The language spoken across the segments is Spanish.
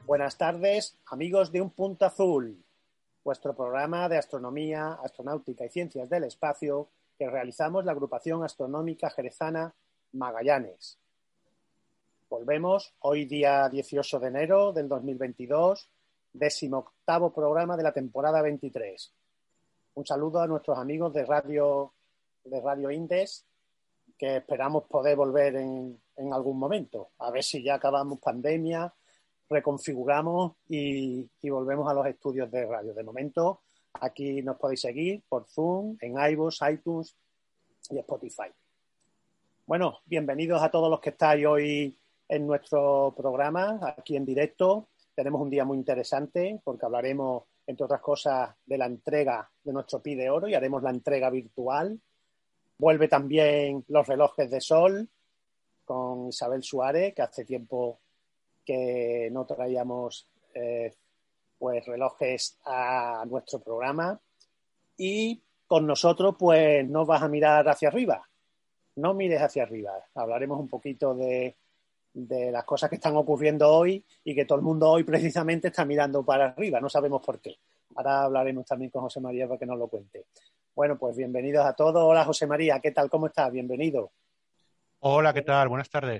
Buenas tardes, amigos de Un Punto Azul, vuestro programa de astronomía, astronáutica y ciencias del espacio que realizamos la agrupación astronómica jerezana Magallanes. Volvemos hoy día 18 de enero del 2022, 18º programa de la temporada 23. Un saludo a nuestros amigos de Radio Indes, que esperamos poder volver en algún momento. A ver si ya acabamos pandemia, reconfiguramos y volvemos a los estudios de radio. De momento, aquí nos podéis seguir por Zoom, en iVoox, iTunes y Spotify. Bueno, bienvenidos a todos los que estáis hoy en nuestro programa, aquí en directo. Tenemos un día muy interesante porque hablaremos, entre otras cosas, de la entrega de nuestro Pi de Oro y haremos la entrega virtual. Vuelve también los relojes de sol con Isabel Suárez, que hace tiempo que no traíamos pues relojes a nuestro programa. Y con nosotros pues no vas a mirar hacia arriba, no mires hacia arriba. Hablaremos un poquito de las cosas que están ocurriendo hoy y que todo el mundo hoy precisamente está mirando para arriba, no sabemos por qué. Ahora hablaremos también con José María para que nos lo cuente. Bueno, pues bienvenidos a todos. Hola José María, ¿qué tal? ¿Cómo estás? Bienvenido. Hola, ¿qué tal? Buenas tardes.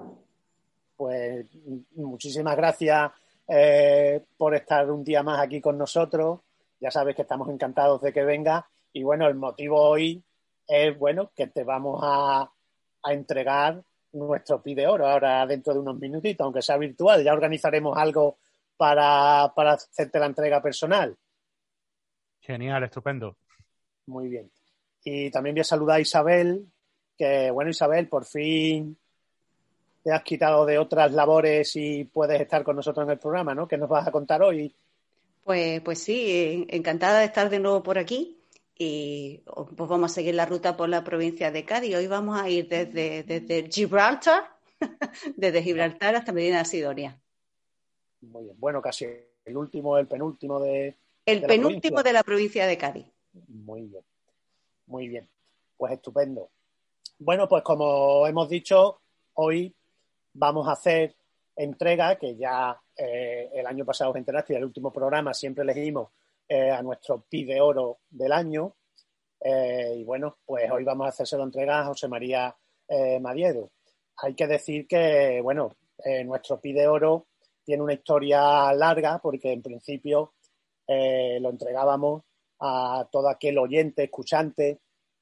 Pues muchísimas gracias por estar un día más aquí con nosotros. Ya sabes que estamos encantados de que vengas. Y bueno, el motivo hoy es, bueno, que te vamos a entregar nuestro Pi de Oro ahora dentro de unos minutitos, aunque sea virtual. Ya organizaremos algo para hacerte la entrega personal. Genial, estupendo. Muy bien. Y también voy a saludar a Isabel, que bueno, Isabel, por fin te has quitado de otras labores y puedes estar con nosotros en el programa, ¿no? ¿Qué nos vas a contar hoy? Pues sí, encantada de estar de nuevo por aquí y pues vamos a seguir la ruta por la provincia de Cádiz. Hoy vamos a ir desde Gibraltar, desde Gibraltar hasta Medina de Sidonia. Muy bien. Bueno, casi el penúltimo de El la penúltimo provincia. de la provincia de Cádiz. Muy bien, muy bien. Pues estupendo. Bueno, pues como hemos dicho, hoy vamos a hacer entrega, que ya el año pasado os enteraste, y el último programa siempre elegimos a nuestro Pi de Oro del año. Y bueno, pues hoy vamos a hacérselo entrega a José María Madiedo. Hay que decir que, bueno, nuestro Pi de Oro tiene una historia larga porque en principio lo entregábamos a todo aquel oyente, escuchante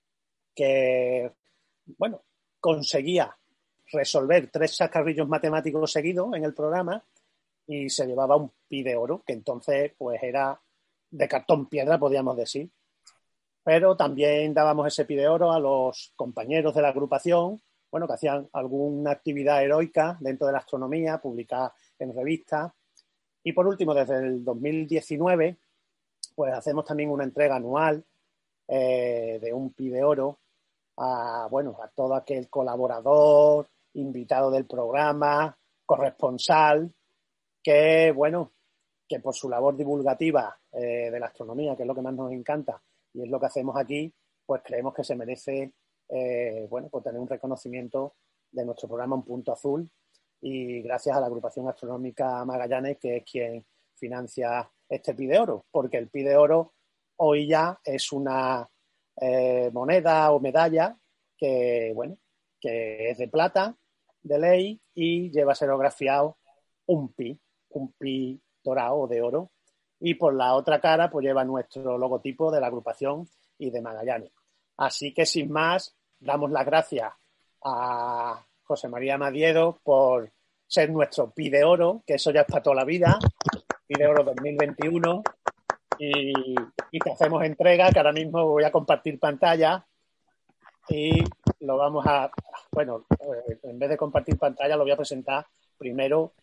que, bueno, conseguía resolver 3 chascarrillos matemáticos seguidos en el programa y se llevaba un Pi de Oro, que entonces pues era de cartón piedra, podríamos decir. Pero también dábamos ese Pi de Oro a los compañeros de la agrupación, bueno, que hacían alguna actividad heroica dentro de la astronomía, publicada en revistas. Y por último, desde el 2019, pues hacemos también una entrega anual de un Pi de Oro a todo aquel colaborador, invitado del programa, corresponsal, que por su labor divulgativa de la astronomía, que es lo que más nos encanta y es lo que hacemos aquí, pues creemos que se merece por tener un reconocimiento de nuestro programa Un Punto Azul, y gracias a la agrupación astronómica Magallanes, que es quien financia este Pi de Oro, porque el Pi de Oro hoy ya es una moneda o medalla que es de plata, de ley, y lleva serigrafiado un pi dorado o de oro, y por la otra cara pues lleva nuestro logotipo de la agrupación y de Magallanes. Así que sin más, damos las gracias a José María Madiedo por ser nuestro Pi de Oro, que eso ya es para toda la vida, Pi de Oro 2021, y te hacemos entrega, que ahora mismo voy a compartir pantalla y lo vamos a, en vez de compartir pantalla lo voy a presentar primero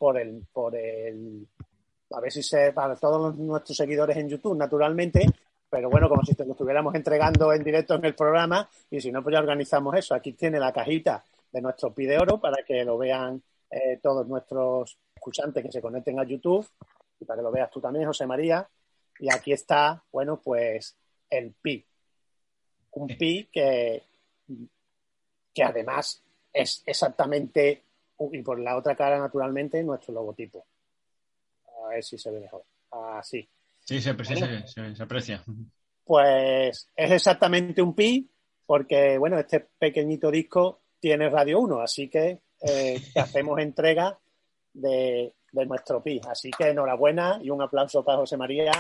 a ver si para todos nuestros seguidores en YouTube, naturalmente, pero bueno, como si te lo estuviéramos entregando en directo en el programa, y si no, pues ya organizamos eso. Aquí tiene la cajita de nuestro Pi de Oro para que lo vean todos nuestros escuchantes que se conecten a YouTube, y para que lo veas tú también, José María. Y aquí está, pues el Pi. Un Pi que además es exactamente, y por la otra cara, naturalmente, nuestro logotipo. ver si se ve mejor. Así. Sí, se Bueno, aprecia. pues es exactamente un pi, porque, bueno, este pequeñito disco tiene Radio 1, así que te hacemos entrega de nuestro pi. Así que enhorabuena y un aplauso para José María.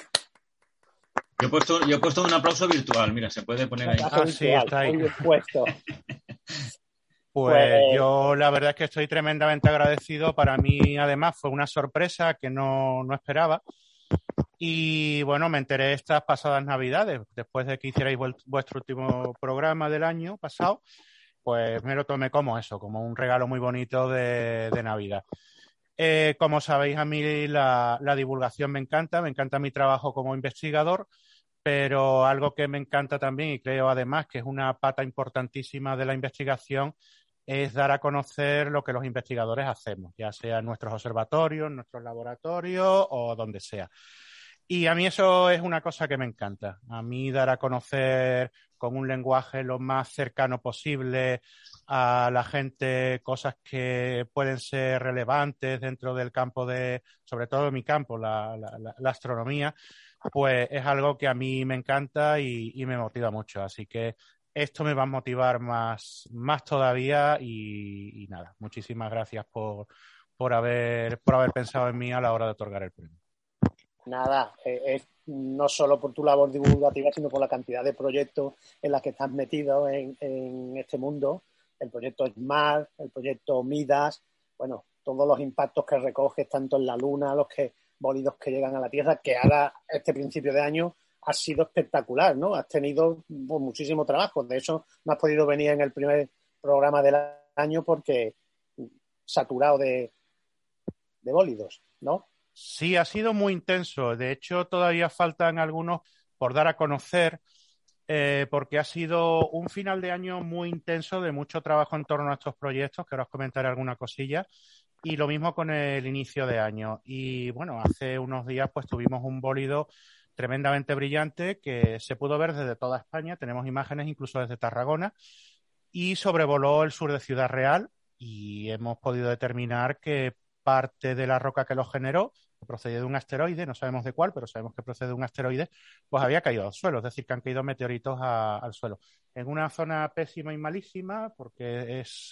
Yo he puesto un aplauso virtual, mira, se puede poner ahí. Aplauso Sí, virtual, está ahí. muy bien puesto. Pues yo la verdad es que estoy tremendamente agradecido. Para mí, además, fue una sorpresa que no esperaba. Y bueno, me enteré estas pasadas Navidades, después de que hicierais vuestro último programa del año pasado, pues me lo tomé como eso, como un regalo muy bonito de Navidad. Como sabéis, a mí la divulgación me encanta mi trabajo como investigador, pero algo que me encanta también y creo además que es una pata importantísima de la investigación es dar a conocer lo que los investigadores hacemos, ya sea en nuestros observatorios, en nuestros laboratorios o donde sea. Y a mí eso es una cosa que me encanta. A mí dar a conocer con un lenguaje lo más cercano posible a la gente cosas que pueden ser relevantes dentro del campo sobre todo en mi campo, la astronomía, pues es algo que a mí me encanta y me motiva mucho. Así que esto me va a motivar más todavía y nada, muchísimas gracias por haber pensado en mí a la hora de otorgar el premio. Nada, es no solo por tu labor divulgativa, sino por la cantidad de proyectos en los que estás metido en este mundo. El proyecto SMART, el proyecto Midas, bueno, todos los impactos que recoges tanto en la Luna, los bólidos que llegan a la Tierra, que ahora, este principio de año, ha sido espectacular, ¿no? Has tenido pues, muchísimo trabajo. De eso no has podido venir en el primer programa del año porque saturado de bólidos, ¿no? Sí, ha sido muy intenso. De hecho, todavía faltan algunos por dar a conocer, porque ha sido un final de año muy intenso de mucho trabajo en torno a estos proyectos, que ahora os comentaré alguna cosilla, y lo mismo con el inicio de año. Y bueno, hace unos días pues tuvimos un bólido tremendamente brillante que se pudo ver desde toda España. Tenemos imágenes incluso desde Tarragona y sobrevoló el sur de Ciudad Real y hemos podido determinar que parte de la roca que lo generó, que procedía de un asteroide, no sabemos de cuál, pero sabemos que procede de un asteroide, pues había caído al suelo, es decir, que han caído meteoritos al suelo. En una zona pésima y malísima, porque es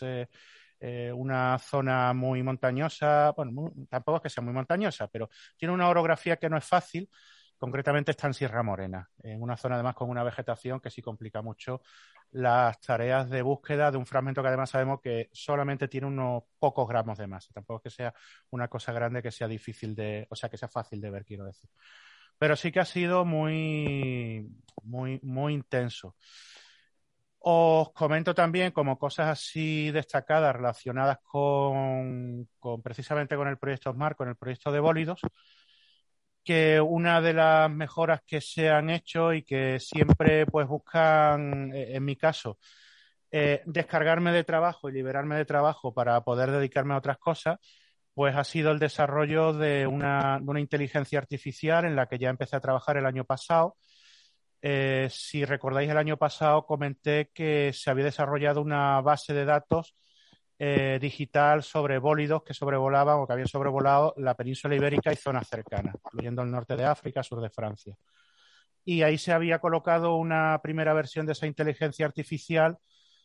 una zona muy montañosa, bueno, tampoco es que sea muy montañosa, pero tiene una orografía que no es fácil. Concretamente está en Sierra Morena, en una zona además con una vegetación que sí complica mucho las tareas de búsqueda de un fragmento que además sabemos que solamente tiene unos pocos gramos de masa. Tampoco es que sea una cosa grande que sea difícil o sea, que sea fácil de ver, quiero decir. Pero sí que ha sido muy, muy, muy intenso. Os comento también como cosas así destacadas relacionadas precisamente con el proyecto SMART, con el proyecto de bólidos, que una de las mejoras que se han hecho y que siempre pues buscan, en mi caso, descargarme de trabajo y liberarme de trabajo para poder dedicarme a otras cosas, pues ha sido el desarrollo de una inteligencia artificial en la que ya empecé a trabajar el año pasado. Si recordáis, el año pasado comenté que se había desarrollado una base de datos digital sobre bólidos que sobrevolaban o que habían sobrevolado la península ibérica y zonas cercanas, incluyendo el norte de África, sur de Francia. Y ahí se había colocado una primera versión de esa inteligencia artificial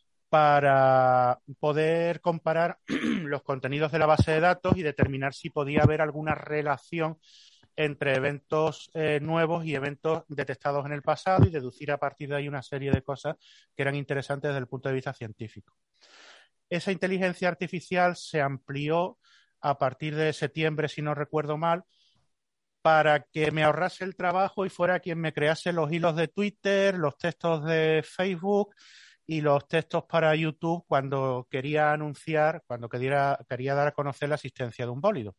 para poder comparar los contenidos de la base de datos y determinar si podía haber alguna relación entre eventos nuevos y eventos detectados en el pasado y deducir a partir de ahí una serie de cosas que eran interesantes desde el punto de vista científico. Esa inteligencia artificial se amplió a partir de septiembre, si no recuerdo mal, para que me ahorrase el trabajo y fuera quien me crease los hilos de Twitter, los textos de Facebook y los textos para YouTube cuando quería anunciar, cuando quería dar a conocer la existencia de un bólido.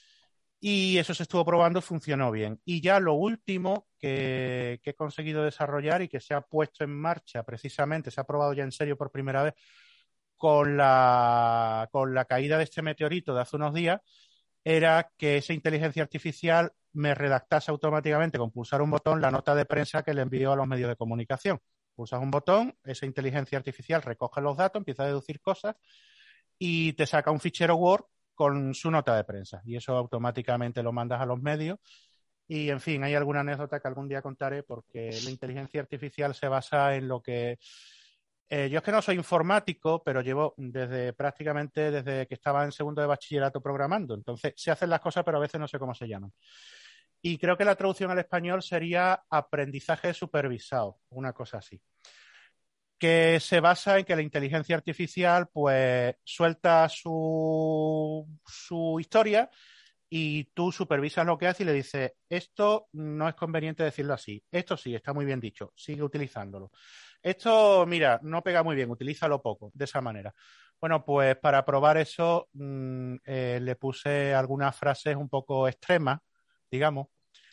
Y eso se estuvo probando y funcionó bien. Y ya lo último que he conseguido desarrollar y que se ha puesto en marcha precisamente, se ha probado ya en serio por primera vez, con la caída de este meteorito de hace unos días, era que esa inteligencia artificial me redactase automáticamente con pulsar un botón la nota de prensa que le envío a los medios de comunicación. Pulsas un botón, esa inteligencia artificial recoge los datos, empieza a deducir cosas y te saca un fichero Word con su nota de prensa y eso automáticamente lo mandas a los medios. Y, en fin, hay alguna anécdota que algún día contaré porque la inteligencia artificial se basa en lo que... yo es que no soy informático, pero llevo prácticamente desde que estaba en segundo de bachillerato programando. Entonces, se hacen las cosas, pero a veces no sé cómo se llaman. Y creo que la traducción al español sería aprendizaje supervisado, una cosa así. Que se basa en que la inteligencia artificial, pues, suelta su historia y tú supervisas lo que hace y le dices, esto no es conveniente decirlo así, esto sí, está muy bien dicho, sigue utilizándolo. Esto, mira, no pega muy bien, utilízalo poco, de esa manera. Bueno, pues para probar eso le puse algunas frases un poco extremas, digamos,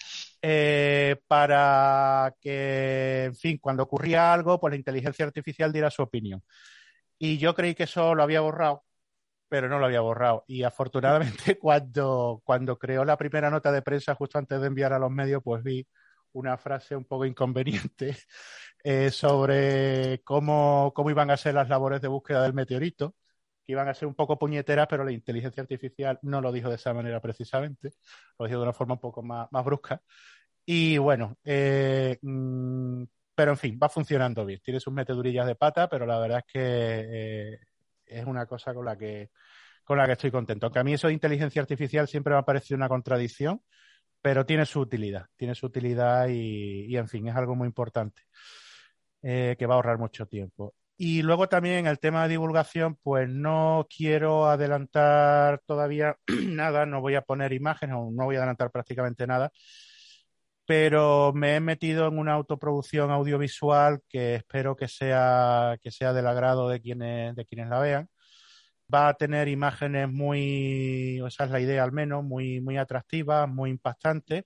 para que, en fin, cuando ocurría algo, pues la inteligencia artificial diera su opinión. Y yo creí que eso lo había borrado, pero no lo había borrado. Y afortunadamente cuando creó la primera nota de prensa justo antes de enviar a los medios, pues vi una frase un poco inconveniente sobre cómo iban a ser las labores de búsqueda del meteorito, que iban a ser un poco puñeteras, pero la inteligencia artificial no lo dijo de esa manera precisamente, lo dijo de una forma un poco más brusca. Y bueno, pero en fin, va funcionando bien. Tiene sus metedurillas de pata, pero la verdad es que es una cosa con la que estoy contento. Aunque a mí eso de inteligencia artificial siempre me ha parecido una contradicción, pero tiene su utilidad y en fin, es algo muy importante que va a ahorrar mucho tiempo. Y luego también en el tema de divulgación, pues no quiero adelantar todavía nada, no voy a poner imágenes o no voy a adelantar prácticamente nada, pero me he metido en una autoproducción audiovisual que espero que sea del agrado de quienes la vean. Va a tener imágenes esa es la idea al menos, muy atractivas, muy impactantes.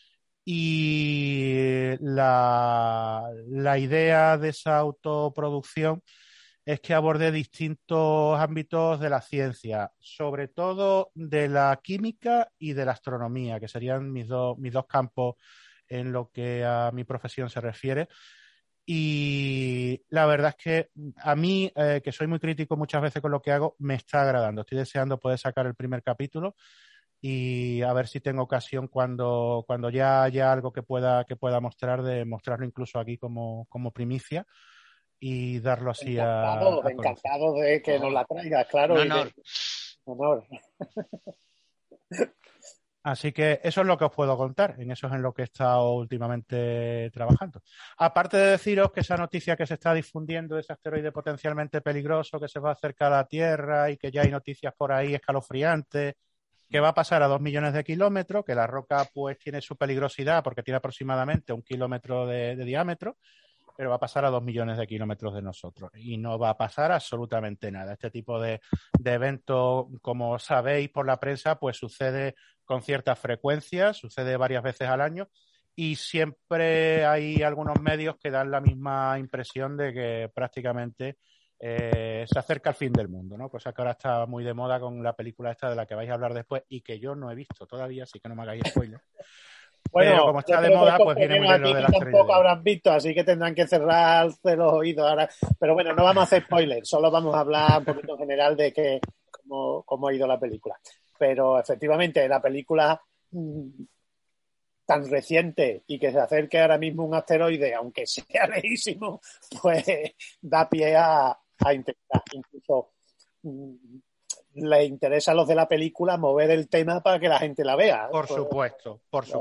Y la idea de esa autoproducción es que aborde distintos ámbitos de la ciencia, sobre todo de la química y de la astronomía, que serían mis dos campos en lo que a mi profesión se refiere. Y la verdad es que a mí, que soy muy crítico muchas veces con lo que hago, me está agradando. Estoy deseando poder sacar el primer capítulo y a ver si tengo ocasión cuando ya haya algo que pueda mostrar, de mostrarlo incluso aquí como primicia y darlo así a conocer. Encantado de que nos la traigas, claro. Un honor. Honor. Así que eso es lo que os puedo contar, en eso es en lo que he estado últimamente trabajando. Aparte de deciros que esa noticia que se está difundiendo de ese asteroide potencialmente peligroso que se va a acercar a la Tierra y que ya hay noticias por ahí escalofriantes, que va a pasar a 2 millones de kilómetros, que la roca pues tiene su peligrosidad porque tiene aproximadamente 1 kilómetro de diámetro, pero va a pasar a 2 millones de kilómetros de nosotros y no va a pasar absolutamente nada. Este tipo de eventos, como sabéis por la prensa, pues sucede con cierta frecuencia, sucede varias veces al año y siempre hay algunos medios que dan la misma impresión de que prácticamente se acerca el fin del mundo, ¿no? Cosa que ahora está muy de moda con la película esta de la que vais a hablar después y que yo no he visto todavía, así que no me hagáis spoiler. Bueno, pero como está de moda, pues viene muy bien lo de las tampoco habrán visto, así que tendrán que cerrarse los oídos ahora. Pero bueno, no vamos a hacer spoilers, solo vamos a hablar un poquito en general de cómo ha ido la película. Pero efectivamente, la película tan reciente y que se acerque ahora mismo un asteroide, aunque sea lejísimo, pues da pie a intentar. Incluso le interesa a los de la película mover el tema para que la gente la vea. Por supuesto.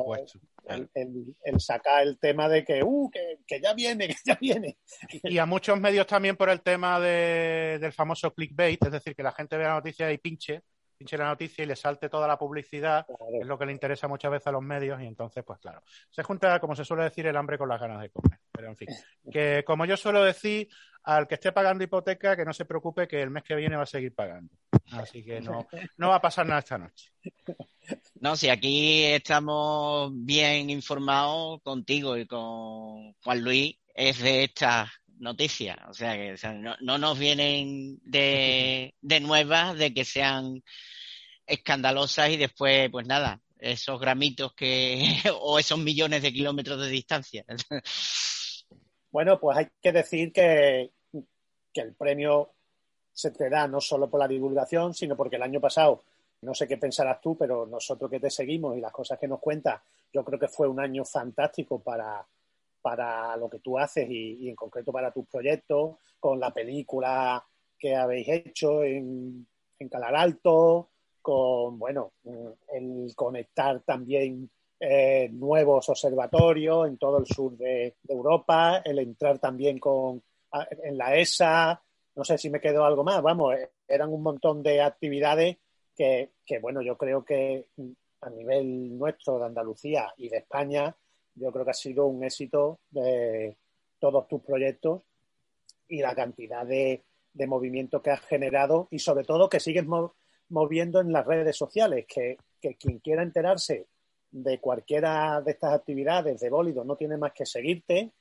El sacar el tema de que ya viene. Y a muchos medios también por el tema del famoso clickbait, es decir, que la gente vea la noticia y pinche la noticia y le salte toda la publicidad, claro. Es lo que le interesa muchas veces a los medios y entonces, pues claro, se junta, como se suele decir, el hambre con las ganas de comer. Pero en fin, que como yo suelo decir, al que esté pagando hipoteca, que no se preocupe que el mes que viene va a seguir pagando. Así que no va a pasar nada esta noche. No, si aquí estamos bien informados contigo y con Juan Luis, es de estas noticias. O sea, que no nos vienen de nuevas de que sean escandalosas y después, pues nada, esos gramitos o esos millones de kilómetros de distancia. Bueno, pues hay que decir que el premio se te da no solo por la divulgación, sino porque el año pasado no sé qué pensarás tú, pero nosotros que te seguimos y las cosas que nos cuentas, yo creo que fue un año fantástico para lo que tú haces y en concreto para tus proyectos, con la película que habéis hecho en Calar Alto, con, bueno, el conectar también nuevos observatorios en todo el sur de Europa, el entrar también en la ESA, no sé si me quedó algo más, vamos, eran un montón de actividades que, bueno, yo creo que a nivel nuestro de Andalucía y de España, yo creo que ha sido un éxito de todos tus proyectos y la cantidad de movimiento que has generado y sobre todo que sigues moviendo en las redes sociales, que quien quiera enterarse de cualquiera de estas actividades de Bólido no tiene más que seguirte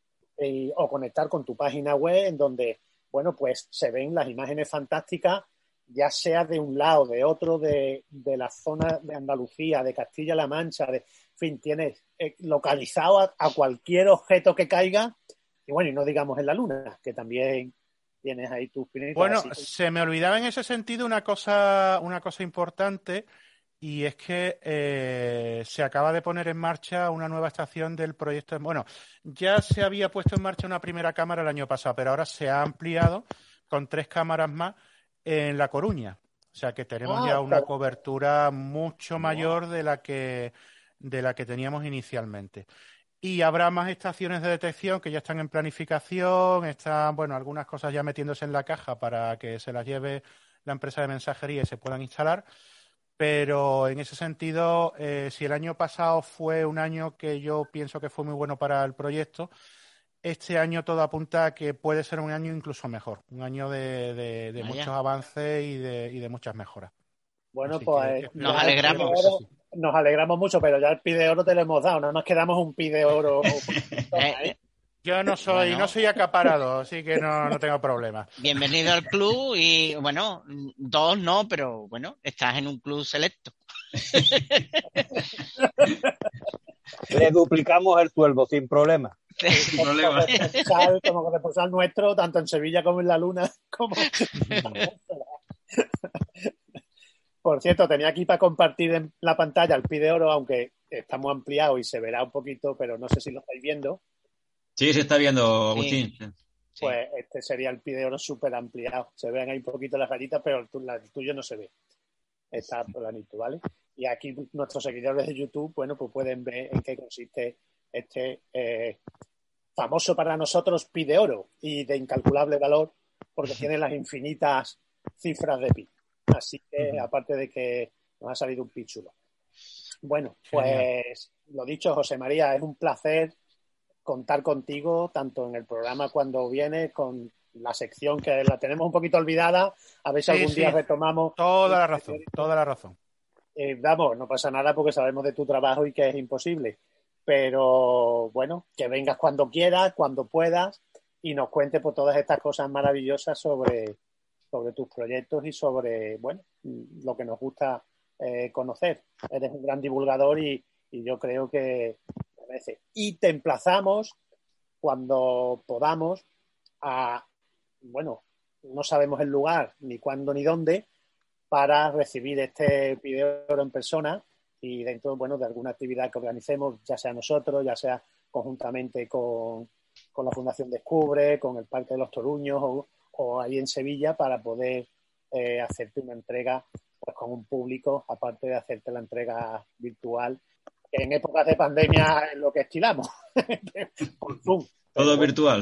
o conectar con tu página web en donde, bueno, pues se ven las imágenes fantásticas, ya sea de un lado, de otro, de la zona de Andalucía, de Castilla-La Mancha, en fin, tienes localizado a cualquier objeto que caiga y bueno, y no digamos en la Luna, que también tienes ahí tus pinitos. Bueno, se me olvidaba en ese sentido una cosa importante, y es que se acaba de poner en marcha una nueva estación del proyecto. Bueno, ya se había puesto en marcha una primera cámara el año pasado, pero ahora se ha ampliado con 3 cámaras más en La Coruña. O sea que tenemos ya una cobertura mucho mayor de la que teníamos inicialmente. Y habrá más estaciones de detección que ya están en planificación, están, bueno, algunas cosas ya metiéndose en la caja para que se las lleve la empresa de mensajería y se puedan instalar. Pero en ese sentido, si el año pasado fue un año que yo pienso que fue muy bueno para el proyecto, este año todo apunta a que puede ser un año incluso mejor, un año de muchos avances y de muchas mejoras. Bueno, así pues nos alegramos. Nos alegramos mucho, pero ya el Pi de Oro te lo hemos dado, nada más que damos un Pi de Oro. Yo no soy acaparado, así que no tengo problema. Bienvenido al club y, bueno, 2 no, pero bueno, estás en un club selecto. Le duplicamos el sueldo sin problema. Sin problema. Como corresponsal nuestro, tanto en Sevilla como en la Luna. Por cierto, tenía aquí para compartir en la pantalla el Pi de Oro, aunque está muy ampliado y se verá un poquito, pero no sé si lo estáis viendo. Sí, se está viendo, Agustín. Sí. Pues este sería el Pi de Oro súper ampliado. Se ven ahí un poquito las rayitas, pero el tuyo no se ve. Está planito, ¿vale? Y aquí nuestros seguidores de YouTube, bueno, pues pueden ver en qué consiste este famoso para nosotros Pi de Oro y de incalculable valor, porque tiene las infinitas cifras de pi. Así que, aparte de que nos ha salido un pi chulo. Bueno, pues lo dicho, José María, es un placer contar contigo, tanto en el programa cuando vienes, con la sección que la tenemos un poquito olvidada, a ver si algún día retomamos. Toda la razón. Vamos, no pasa nada porque sabemos de tu trabajo y que es imposible. Pero bueno, que vengas cuando quieras, cuando puedas y nos cuentes por todas estas cosas maravillosas sobre tus proyectos y sobre, bueno, lo que nos gusta conocer. Eres un gran divulgador y yo creo que merece. Y te emplazamos cuando podamos bueno, no sabemos el lugar, ni cuándo, ni dónde, para recibir este Pi de Oro en persona y dentro, bueno, de alguna actividad que organicemos, ya sea nosotros, ya sea conjuntamente con la Fundación Descubre, con el Parque de los Toruños o ahí en Sevilla, para poder hacerte una entrega pues con un público, aparte de hacerte la entrega virtual, que en épocas de pandemia es lo que estilamos. Por Zoom. Todo virtual.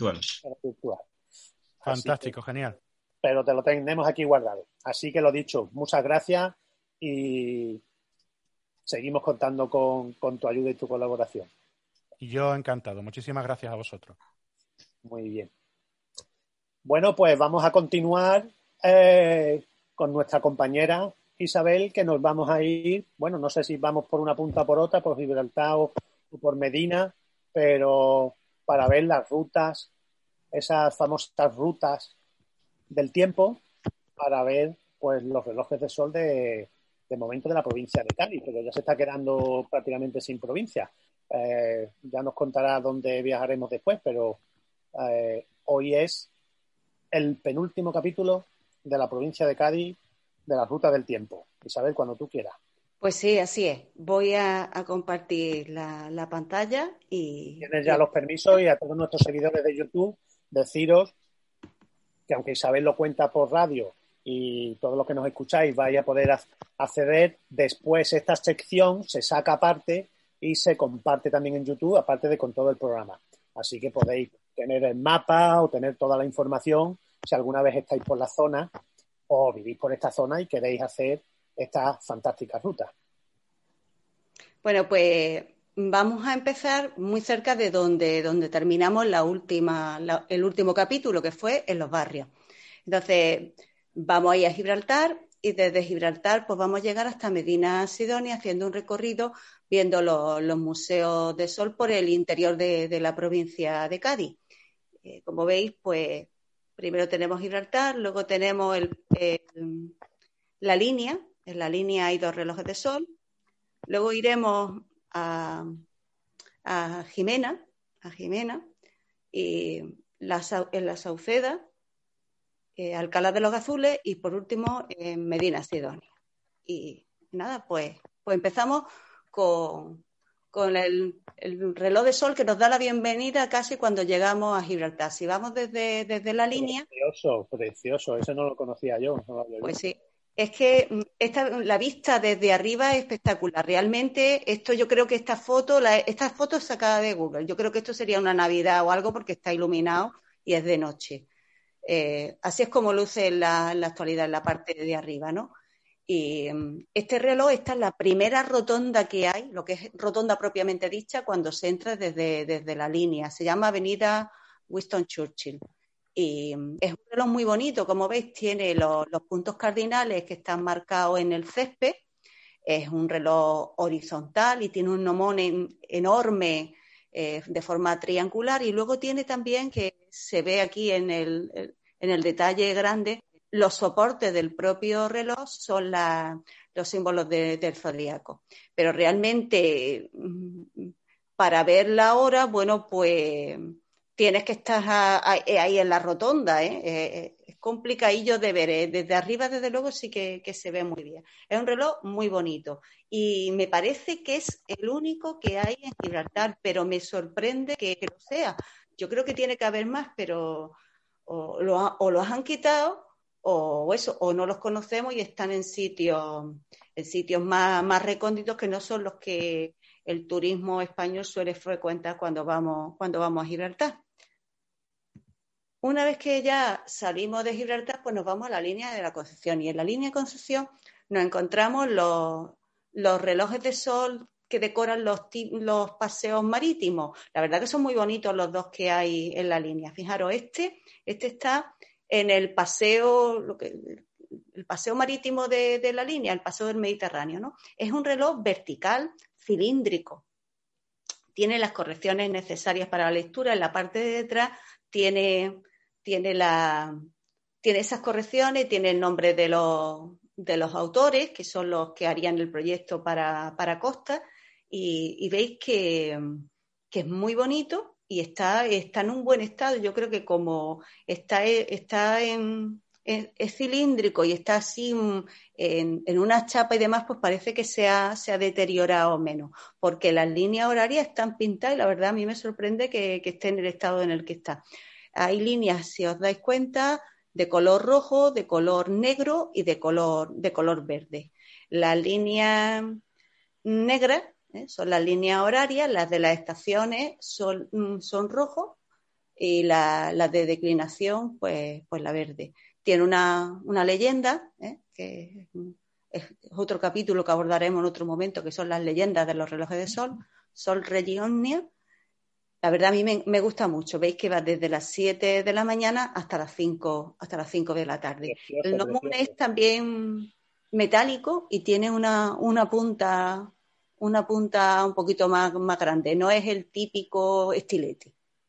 Fantástico, genial. Pero te lo tenemos aquí guardado. Así que lo dicho, muchas gracias y seguimos contando con tu ayuda y tu colaboración. Y yo encantado. Muchísimas gracias a vosotros. Muy bien. Bueno, pues vamos a continuar con nuestra compañera Isabel, que nos vamos a ir, bueno, no sé si vamos por una punta o por otra, por Gibraltar o por Medina, pero para ver las rutas, esas famosas rutas del tiempo, para ver pues los relojes de sol de momento de la provincia de Cádiz, pero ya se está quedando prácticamente sin provincia. Ya nos contará dónde viajaremos después, pero hoy es el penúltimo capítulo de la provincia de Cádiz de la ruta del tiempo. Isabel, cuando tú quieras. Pues sí, así es. Voy a compartir la pantalla y... Tienes ya los permisos, y a todos nuestros seguidores de YouTube deciros que aunque Isabel lo cuenta por radio y todos los que nos escucháis vais a poder acceder, después esta sección se saca aparte y se comparte también en YouTube, aparte de con todo el programa. Así que podéis tener el mapa o tener toda la información si alguna vez estáis por la zona o vivís por esta zona y queréis hacer esta fantástica ruta. Bueno, pues vamos a empezar muy cerca de donde terminamos el último capítulo, que fue en los barrios. Entonces, vamos a ir a Gibraltar y desde Gibraltar pues vamos a llegar hasta Medina Sidonia haciendo un recorrido viendo los museos de sol por el interior de la provincia de Cádiz. Como veis, pues primero tenemos Gibraltar, luego tenemos la línea. En la línea hay 2 relojes de sol. Luego iremos a Jimena, y en la Sauceda, Alcalá de los Gazules y por último en Medina Sidonia. Y nada, pues empezamos con el reloj de sol que nos da la bienvenida casi cuando llegamos a Gibraltar. Si vamos desde la línea... Precioso, ese no lo conocía yo. No lo había pues visto. sí. Es que la vista desde arriba es espectacular. Realmente, esto yo creo que esta foto es sacada de Google. Yo creo que esto sería una Navidad o algo porque está iluminado y es de noche. Así es como luce en la actualidad, en la parte de arriba, ¿no? Y este reloj está en la primera rotonda que hay, lo que es rotonda propiamente dicha, cuando se entra desde la línea. Se llama Avenida Winston Churchill. Y es un reloj muy bonito, como veis, tiene los puntos cardinales que están marcados en el césped. Es un reloj horizontal y tiene un gnomón enorme de forma triangular. Y luego tiene también, que se ve aquí en el detalle grande, los soportes del propio reloj son los símbolos del zodíaco. Pero realmente, para ver la hora, bueno, pues... tienes que estar ahí en la rotonda, ¿eh? Es complicadillo de ver, Desde arriba, desde luego, sí que se ve muy bien. Es un reloj muy bonito y me parece que es el único que hay en Gibraltar, pero me sorprende que lo sea. Yo creo que tiene que haber más, pero o los han quitado o no los conocemos y están en sitios más recónditos que no son los que el turismo español suele frecuentar cuando vamos a Gibraltar. Una vez que ya salimos de Gibraltar, pues nos vamos a la línea de la Concepción. Y en la línea de Concepción nos encontramos los relojes de sol que decoran los paseos marítimos. La verdad que son muy bonitos los 2 que hay en la línea. Fijaros, este está en el paseo marítimo de la línea, el paseo del Mediterráneo, ¿no? Es un reloj vertical, cilíndrico. Tiene las correcciones necesarias para la lectura. En la parte de detrás tiene esas correcciones, tiene el nombre de los autores, que son los que harían el proyecto para Costa, y veis que es muy bonito y está en un buen estado. Yo creo que como es cilíndrico y está así en una chapa y demás, pues parece que se ha deteriorado menos, porque las líneas horarias están pintadas y la verdad a mí me sorprende que esté en el estado en el que está. Hay líneas, si os dais cuenta, de color rojo, de color negro y de color verde. Las líneas negras son las líneas horarias, las de las estaciones son rojos y las de declinación, pues la verde. Tiene una leyenda, que es otro capítulo que abordaremos en otro momento, que son las leyendas de los relojes de sol, Sol Regis Omnia. La verdad a mí me gusta mucho. Veis que va desde las 7 de la mañana hasta las 5 de la tarde. Precioso, El gnomón es también metálico y tiene una punta un poquito más grande. No es el típico estilete.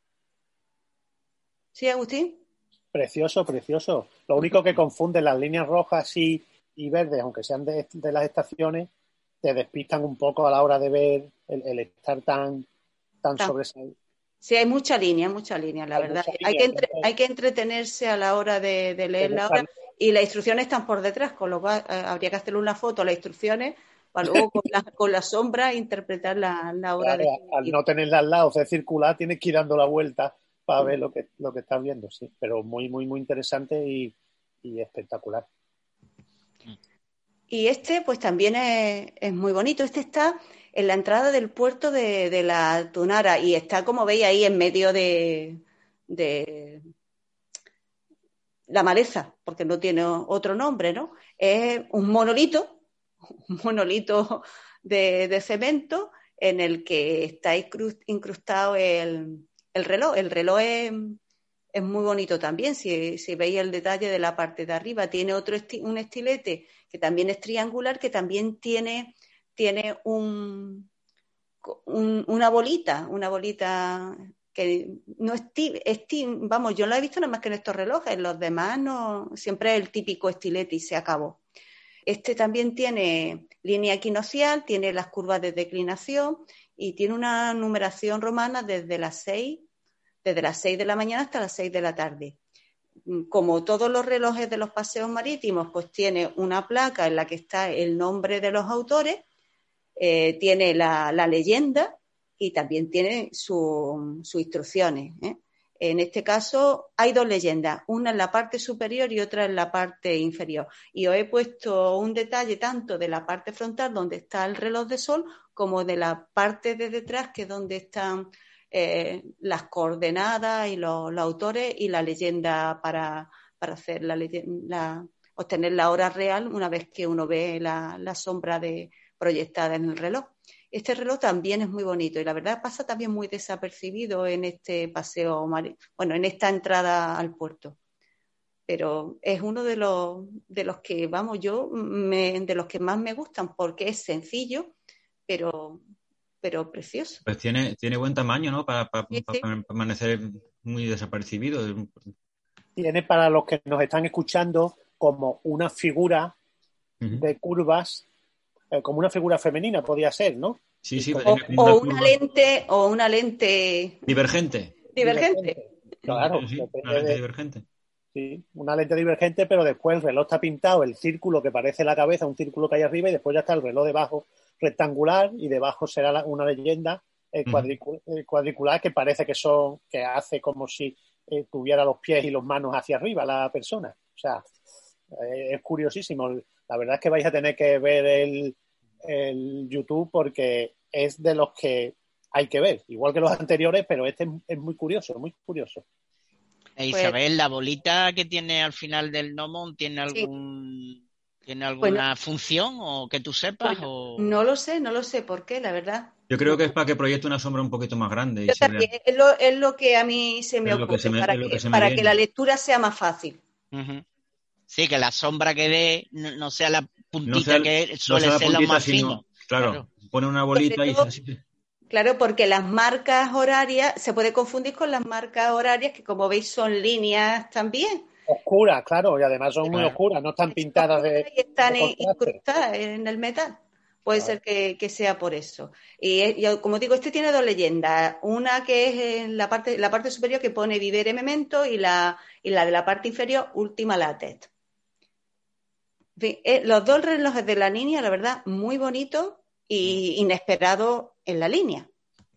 ¿Sí, Agustín? Precioso. Lo único que confunde las líneas rojas y verdes, aunque sean de las estaciones, te despistan un poco a la hora de ver el estar tan sobresalido. Sí, hay mucha línea, la verdad. Hay que entretenerse a la hora de leer la hora Y las instrucciones están por detrás, con lo cual habría que hacerle una foto a las instrucciones para luego con la sombra interpretar la hora. Claro, al no tenerla al lado, ser circular, tienes que ir dando la vuelta para ver lo que estás viendo, sí. Pero muy, muy, muy interesante y espectacular. Y este, pues también es muy bonito. Este está en la entrada del puerto de la Tunara y está, como veis, ahí en medio de la maleza, porque no tiene otro nombre, ¿no? Es un monolito de cemento en el que está incrustado el reloj. El reloj es muy bonito también, si veis el detalle de la parte de arriba. Tiene un estilete que también es triangular, que también tiene una bolita que no es vamos, yo no la he visto nada más que en estos relojes, los demás no, siempre es el típico estilete y se acabó. Este también tiene línea equinoccial, tiene las curvas de declinación y tiene una numeración romana desde las 6 de la mañana hasta las 6 de la tarde. Como todos los relojes de los paseos marítimos, pues tiene una placa en la que está el nombre de los autores, tiene la leyenda y también tiene sus instrucciones, ¿eh? En este caso hay dos leyendas, una en la parte superior y otra en la parte inferior. Y os he puesto un detalle tanto de la parte frontal, donde está el reloj de sol, como de la parte de detrás, que es donde están las coordenadas y los autores y la leyenda para hacer obtener la hora real una vez que uno ve la sombra proyectada en el reloj. Este reloj también es muy bonito y la verdad pasa también muy desapercibido en este paseo en esta entrada al puerto. Pero es uno de los que, vamos, de los que más me gustan porque es sencillo, pero precioso. Pues tiene buen tamaño, ¿no? Para Sí. permanecer muy desapercibido. Tiene, para los que nos están escuchando, como una figura de curvas, como una figura femenina podía ser, ¿no? Sí, o una lente divergente. Claro, sí, una lente divergente. Sí, una lente divergente, pero después el reloj está pintado, el círculo que parece la cabeza, un círculo que hay arriba, y después ya está el reloj debajo rectangular y debajo será una leyenda cuadricular que parece que hace como si tuviera los pies y las manos hacia arriba la persona. O sea, es curiosísimo. La verdad es que vais a tener que ver el YouTube porque es de los que hay que ver, igual que los anteriores, pero este es muy curioso, muy curioso. Isabel, ¿la bolita que tiene al final del gnomo tiene alguna función o que tú sepas? Bueno, no lo sé por qué, la verdad. Yo creo que es para que proyecte una sombra un poquito más grande. Yo también, es lo que a mí se me ocurre, para que la lectura sea más fácil. Uh-huh. Sí, que la sombra que dé no sea la puntita que suele ser lo más fino. Claro, pone una bolita y así. Claro, porque las marcas horarias, se puede confundir con las marcas horarias que, como veis, son líneas también. Oscuras, claro, y además son muy oscuras, no están pintadas y están incrustadas en el metal. Puede ser que sea por eso. Y como digo, este tiene dos leyendas. Una que es en la parte superior que pone Vivere Memento y la de la parte inferior, Ultima Latet. En fin, los dos relojes de la línea, la verdad, muy bonitos y inesperados en la línea.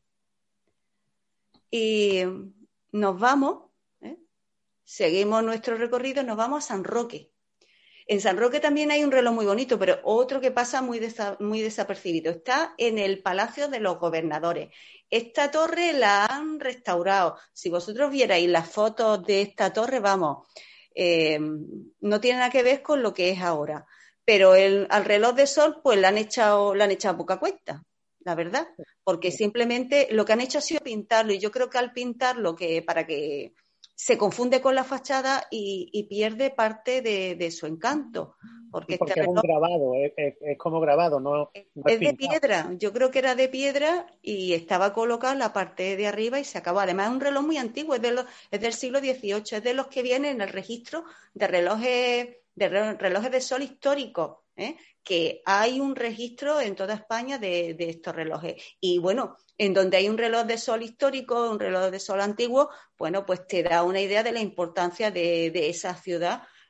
Y nos vamos, seguimos nuestro recorrido, nos vamos a San Roque. En San Roque también hay un reloj muy bonito, pero otro que pasa muy desapercibido. Está en el Palacio de los Gobernadores. Esta torre la han restaurado. Si vosotros vierais las fotos de esta torre, vamos, no tiene nada que ver con lo que es ahora. Pero al reloj de sol, pues le han echado poca cuenta, la verdad. Porque simplemente lo que han hecho ha sido pintarlo. Y yo creo que al pintarlo, para que se confunde con la fachada y pierde parte de su encanto. Porque es un grabado, es como grabado, no es de piedra. Yo creo que era de piedra y estaba colocado en la parte de arriba y se acabó. Además es un reloj muy antiguo, es del siglo XVIII, es de los que vienen en el registro de relojes de sol históricos, que hay un registro en toda España de estos relojes. Y bueno, en donde hay un reloj de sol histórico, un reloj de sol antiguo, bueno, pues te da una idea de la importancia de esa ciudad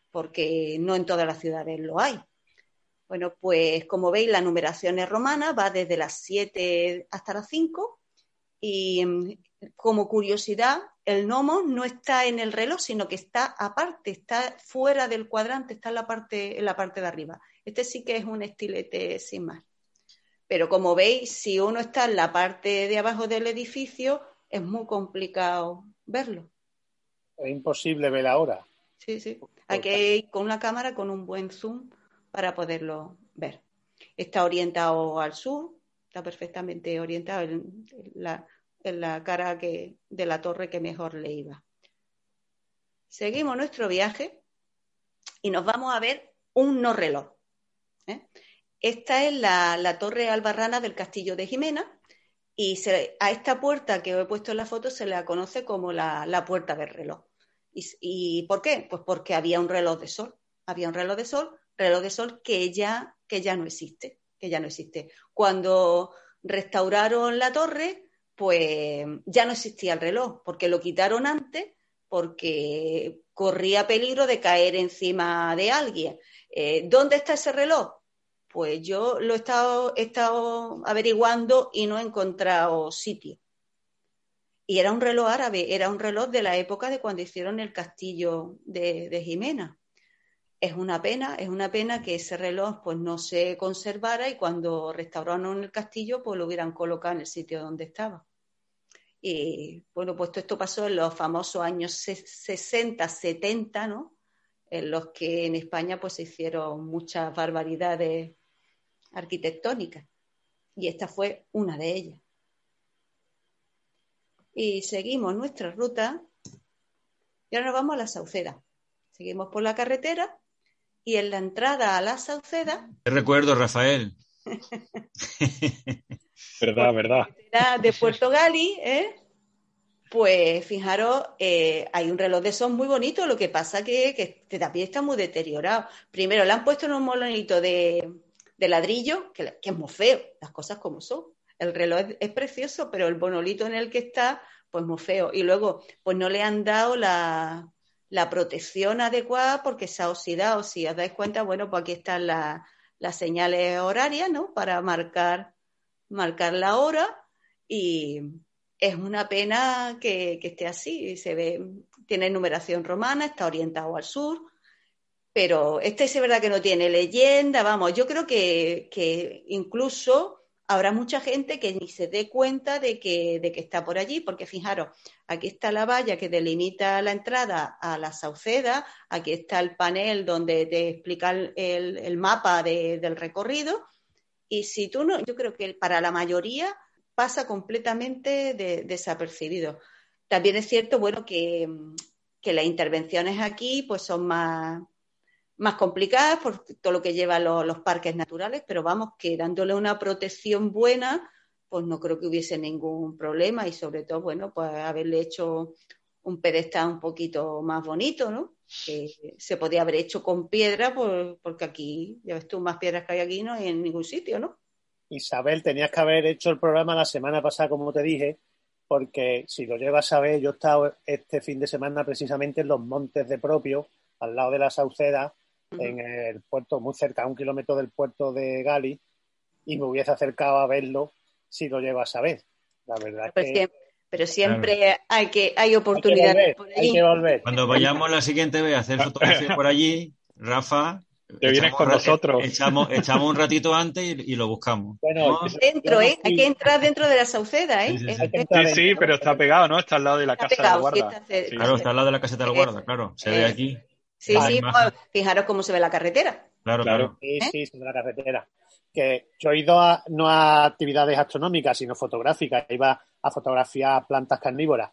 porque no en todas las ciudades lo hay. Bueno, pues como veis, la numeración es romana, va desde las 7 hasta las 5 y como curiosidad, el gnomo no está en el reloj, sino que está aparte, está fuera del cuadrante, está en la parte de arriba. Este sí que es un estilete sin más. Pero como veis, si uno está en la parte de abajo del edificio, es muy complicado verlo. Es imposible ver ahora. Sí, sí. Hay que ir con una cámara con un buen zoom para poderlo ver. Está orientado al sur, está perfectamente orientado en la cara de la torre que mejor le iba. Seguimos nuestro viaje y nos vamos a ver un no reloj. Esta es la torre albarrana del castillo de Jimena y a esta puerta que os he puesto en la foto se la conoce como la puerta del reloj. ¿Y por qué? Pues porque había un reloj de sol. Había un reloj de sol que ya no existe. Cuando restauraron la torre, pues ya no existía el reloj, porque lo quitaron antes, porque corría peligro de caer encima de alguien. ¿Dónde está ese reloj? Pues yo lo he estado averiguando y no he encontrado sitio. Y era un reloj árabe, era un reloj de la época de cuando hicieron el castillo de Jimena. Es una pena que ese reloj pues no se conservara y cuando restauraron el castillo pues lo hubieran colocado en el sitio donde estaba. Y bueno, pues todo esto pasó en los famosos años 60, 70, ¿no? En los que en España pues se hicieron muchas barbaridades arquitectónicas. Y esta fue una de ellas. Y seguimos nuestra ruta y ahora nos vamos a la Sauceda. Seguimos por la carretera y en la entrada a la Sauceda... Te recuerdo, Rafael. Verdad. De Puerto Gali, pues fijaros, hay un reloj de sol muy bonito, lo que pasa que también está muy deteriorado. Primero le han puesto en un molonito de ladrillo, que es muy feo, las cosas como son. El reloj es precioso, pero el monolito en el que está, pues muy feo. Y luego, pues no le han dado la protección adecuada porque se ha oxidado. Si os dais cuenta, bueno, pues aquí están las señales horarias, ¿no? Para marcar la hora y es una pena que esté así. Se ve, tiene numeración romana, está orientado al sur, pero este es verdad que no tiene leyenda. Vamos, yo creo que incluso habrá mucha gente que ni se dé cuenta de que está por allí, porque fijaros, aquí está la valla que delimita la entrada a la Sauceda, aquí está el panel donde te explica el mapa del recorrido, y si tú no, yo creo que para la mayoría pasa completamente desapercibido. También es cierto, bueno, que las intervenciones aquí pues son más complicadas por todo lo que llevan los parques naturales, pero vamos, que dándole una protección buena, pues no creo que hubiese ningún problema y sobre todo, bueno, pues haberle hecho un pedestal un poquito más bonito, ¿no? Que se podía haber hecho con piedra, porque aquí, ya ves tú, más piedras que hay aquí no hay en ningún sitio, ¿no? Isabel, tenías que haber hecho el programa la semana pasada, como te dije, porque si lo llevas a ver, yo he estado este fin de semana precisamente en los Montes de Propio, al lado de la Sauceda, en el puerto, muy cerca, a 1 kilómetro del puerto de Gali, y me hubiese acercado a verlo si lo llevas a ver. La verdad pero siempre claro. hay oportunidades por ahí. Hay que volver. Cuando vayamos la siguiente vez a hacer fotografías por allí, Rafa, te vienes con nosotros. Echamos un ratito antes y lo buscamos. Bueno, dentro, hay que entrar dentro de la Sauceda, Sí, pero está pegado, ¿no? Está al lado de la casa del guarda. Sí, claro, está al lado de la casa del guarda, claro. Se ve aquí. Sí, pues, fijaros cómo se ve la carretera. Claro. Sí, se ve la carretera. Que yo he ido no a actividades astronómicas, sino fotográficas. Iba a fotografiar plantas carnívoras.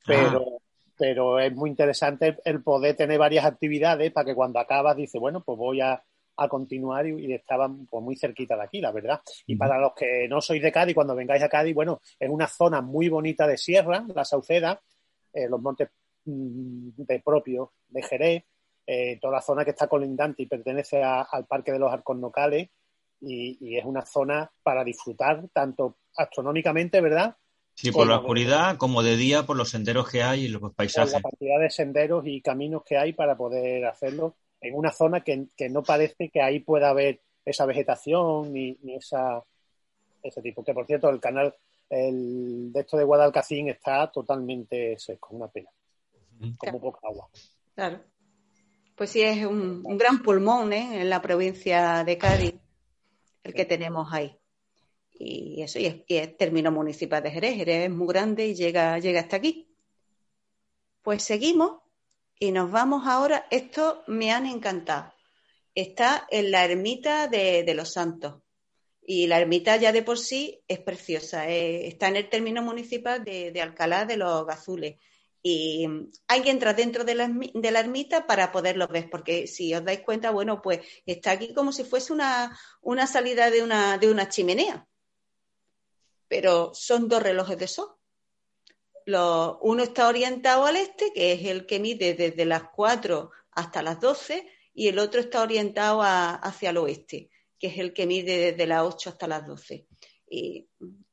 Pero es muy interesante el poder tener varias actividades para que cuando acabas dices, bueno, pues voy a continuar y estaban pues, muy cerquita de aquí, la verdad. Y para los que no sois de Cádiz, cuando vengáis a Cádiz, bueno, es una zona muy bonita de sierra, la Sauceda, los montes de Propio de Jerez, toda la zona que está colindante y pertenece al Parque de los Alcornocales y es una zona para disfrutar tanto astronómicamente, ¿verdad? Sí, por la oscuridad como de día por los senderos que hay y los paisajes. Por la cantidad de senderos y caminos que hay para poder hacerlo en una zona que no parece que ahí pueda haber esa vegetación ni ese tipo. Que por cierto, el canal de esto de Guadalcacín está totalmente seco, una pena, con muy poca agua. Claro. Pues sí, es un gran pulmón, ¿eh? En la provincia de Cádiz, el que tenemos ahí. Y eso, y es término municipal de Jerez. Jerez es muy grande y llega hasta aquí. Pues seguimos y nos vamos ahora. Estos me han encantado. Está en la ermita de los Santos. Y la ermita ya de por sí es preciosa. Está en el término municipal de Alcalá de los Gazules. Y hay que entrar dentro de la ermita para poderlo ver, porque si os dais cuenta, bueno, pues está aquí como si fuese una salida de una chimenea. Pero son 2 relojes de sol. Uno está orientado al este, que es el que mide desde las 4 hasta las 12, y el otro está orientado hacia el oeste, que es el que mide desde las 8 hasta las 12. Y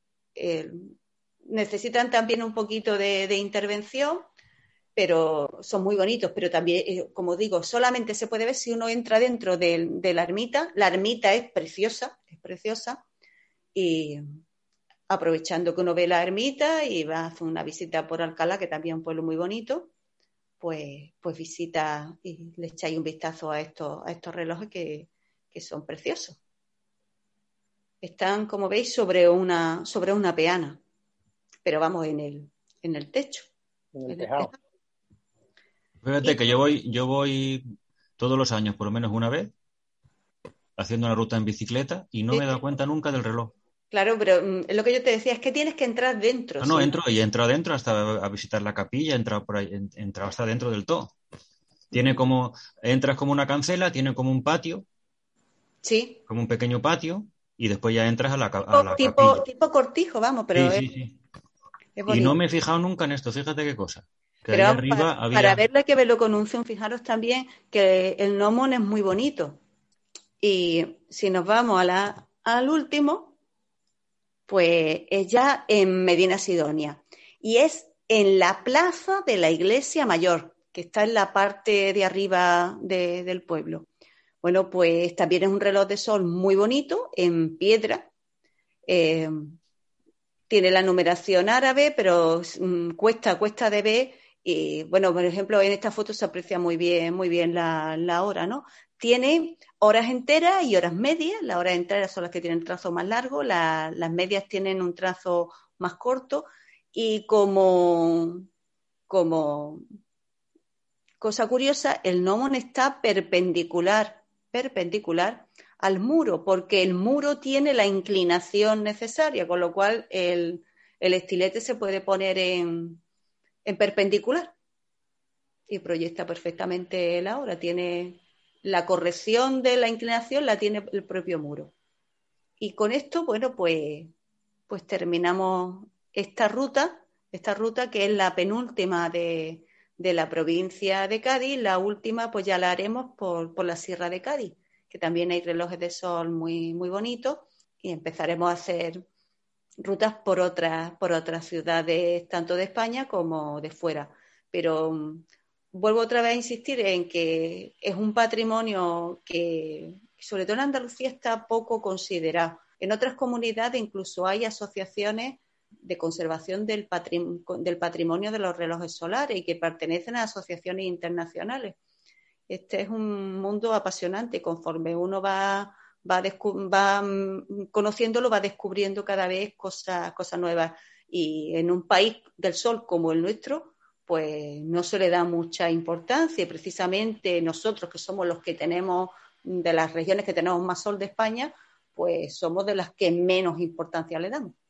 necesitan también un poquito de intervención, pero son muy bonitos. Pero también, como digo, solamente se puede ver si uno entra dentro de la ermita. La ermita es preciosa, y aprovechando que uno ve la ermita y va a hacer una visita por Alcalá, que también es un pueblo muy bonito, pues visita y le echáis un vistazo a estos relojes que son preciosos. Están, como veis, sobre una peana, pero vamos, en el techo. En el tejado. Fíjate que yo voy todos los años, por lo menos una vez, haciendo una ruta en bicicleta y no me he dado cuenta nunca del reloj. Claro, pero lo que yo te decía es que tienes que entrar dentro. No, entro adentro hasta a visitar la capilla, he entrado por ahí, he entrado hasta dentro del todo. Entras como una cancela, tiene como un patio. Sí. Como un pequeño patio, y después ya entras a la capilla. Tipo cortijo, vamos, pero sí. Y no me he fijado nunca en esto, fíjate qué cosa. Que pero ahí arriba para verlo hay que verlo con un zoom. Fijaros también que el gnomon es muy bonito. Y si nos vamos al último, pues es ya en Medina Sidonia. Y es en la plaza de la Iglesia Mayor, que está en la parte de arriba del pueblo. Bueno, pues también es un reloj de sol muy bonito, en piedra. Tiene la numeración árabe, pero cuesta de ver. Y bueno, por ejemplo, en esta foto se aprecia muy bien la hora, ¿no? Tiene horas enteras y horas medias. Las horas enteras son las que tienen trazo más largo, las medias tienen un trazo más corto. Y como cosa curiosa, el gnomon está perpendicular al muro, porque el muro tiene la inclinación necesaria, con lo cual el estilete se puede poner en perpendicular y proyecta perfectamente la hora. Tiene la corrección de la inclinación, la tiene el propio muro. Y con esto, bueno, pues terminamos esta ruta que es la penúltima de la provincia de Cádiz. La última pues ya la haremos por la Sierra de Cádiz, que también hay relojes de sol muy, muy bonitos, y empezaremos a hacer rutas por otras ciudades, tanto de España como de fuera. Pero vuelvo otra vez a insistir en que es un patrimonio que, sobre todo en Andalucía, está poco considerado. En otras comunidades incluso hay asociaciones de conservación del patrimonio de los relojes solares y que pertenecen a asociaciones internacionales. Este es un mundo apasionante. Conforme uno va conociéndolo, va descubriendo cada vez cosas nuevas. Y en un país del sol como el nuestro, pues no se le da mucha importancia. Y precisamente nosotros, que somos los que tenemos, de las regiones que tenemos más sol de España, pues somos de las que menos importancia le damos.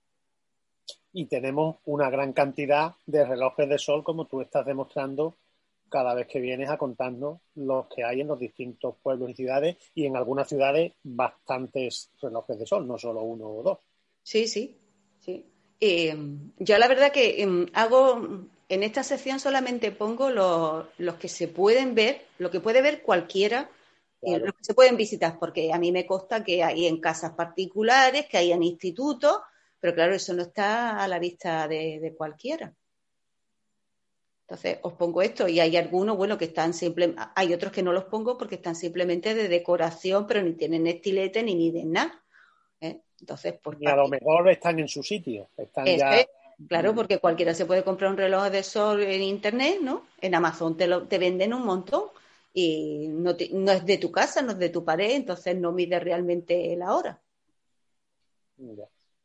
Y tenemos una gran cantidad de relojes de sol, como tú estás demostrando cada vez que vienes a contarnos los que hay en los distintos pueblos y ciudades, y en algunas ciudades bastantes relojes de sol, no solo uno o dos. Sí. Yo la verdad que hago, en esta sección solamente pongo los que se pueden ver, lo que puede ver cualquiera, claro. Los que se pueden visitar, porque a mí me consta que hay en casas particulares, que hay en institutos, pero claro, eso no está a la vista de cualquiera. Entonces, os pongo esto y hay algunos, bueno, que están hay otros que no los pongo porque están simplemente de decoración, pero ni tienen estilete ni miden nada. Entonces, pues... Y a lo mejor están en su sitio, están ya... Claro, porque cualquiera se puede comprar un reloj de sol en internet, ¿no? En Amazon te venden un montón y no es de tu casa, no es de tu pared, entonces no mide realmente la hora. Mira.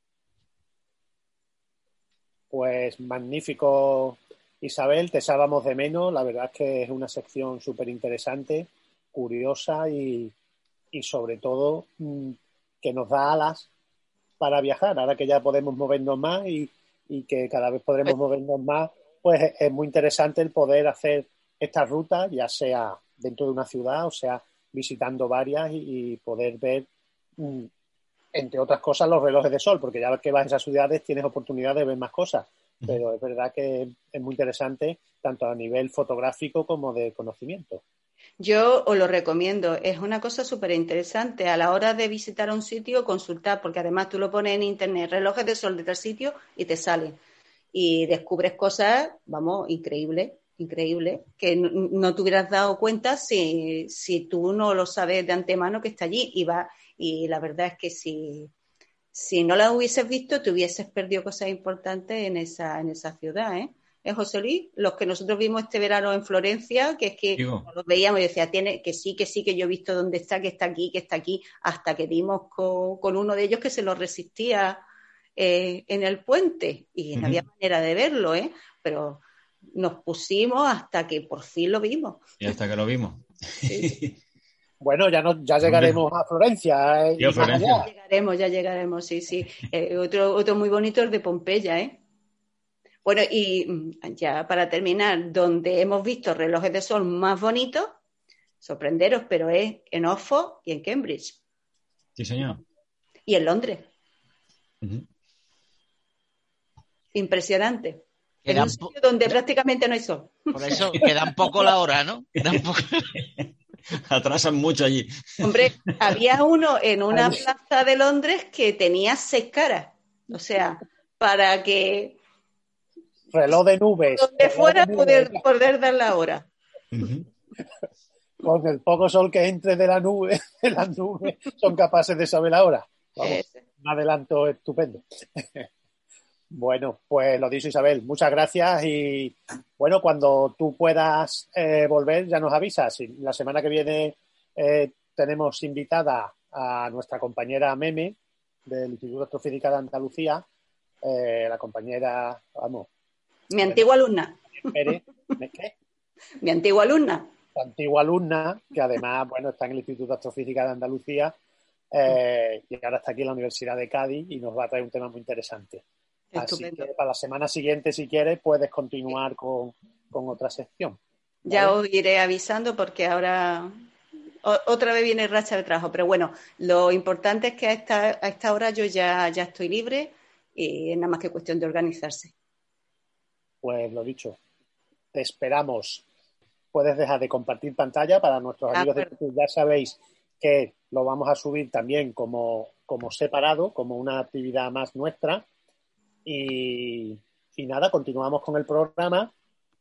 Pues magnífico, Isabel, te echábamos de menos. La verdad es que es una sección súper interesante, curiosa y sobre todo que nos da alas para viajar. Ahora que ya podemos movernos más y que cada vez podremos movernos más, pues es muy interesante el poder hacer estas rutas, ya sea dentro de una ciudad o sea visitando varias y poder ver, entre otras cosas, los relojes de sol, porque ya que vas a esas ciudades tienes oportunidad de ver más cosas. Pero es verdad que es muy interesante tanto a nivel fotográfico como de conocimiento. Yo os lo recomiendo, es una cosa súper interesante a la hora de visitar un sitio, consultar, porque además tú lo pones en internet, relojes de sol de tal sitio y te salen. Y descubres cosas, vamos, increíbles, que no te hubieras dado cuenta si tú no lo sabes de antemano que está allí. Y la verdad es que si no las hubieses visto, te hubieses perdido cosas importantes en esa ciudad, ¿eh? José Luis, los que nosotros vimos este verano en Florencia, que es que los veíamos y decía, que sí, que yo he visto dónde está, que está aquí, hasta que dimos con uno de ellos que se lo resistía en el puente y no había manera de verlo, pero nos pusimos hasta que por fin lo vimos. Y hasta que lo vimos. Sí. Bueno, ya llegaremos a Florencia. Ya llegaremos, sí. Otro muy bonito es de Pompeya, Bueno, y ya para terminar, donde hemos visto relojes de sol más bonitos, sorprenderos, pero es en Oxford y en Cambridge. Sí, señor. Y en Londres. Impresionante. En un sitio donde prácticamente no hay sol. Por eso queda un poco la hora, ¿no? Atrasan mucho allí. Hombre, había uno en una plaza de Londres que tenía 6 caras. O sea, para que... reloj de nubes. Donde fuera poder dar la hora. Con el poco sol que entre de las nubes son capaces de saber la hora. Vamos, un adelanto estupendo. Bueno, pues lo dicho, Isabel, muchas gracias y bueno, cuando tú puedas volver ya nos avisas. La semana que viene tenemos invitada a nuestra compañera Meme del Instituto de Astrofísica de Andalucía, la compañera, vamos. Mi antigua alumna. ¿Qué? Mi antigua alumna. La antigua alumna, que además, bueno, está en el Instituto de Astrofísica de Andalucía y ahora está aquí en la Universidad de Cádiz y nos va a traer un tema muy interesante. Estupendo. Así que para la semana siguiente, si quieres, puedes continuar con otra sección. ¿Vale? Ya os iré avisando porque ahora otra vez viene racha de trabajo. Pero bueno, lo importante es que a esta hora yo ya estoy libre y es nada más que cuestión de organizarse. Pues lo dicho, te esperamos. Puedes dejar de compartir pantalla para nuestros amigos de YouTube. Ya sabéis que lo vamos a subir también como separado, como una actividad más nuestra. Y nada, continuamos con el programa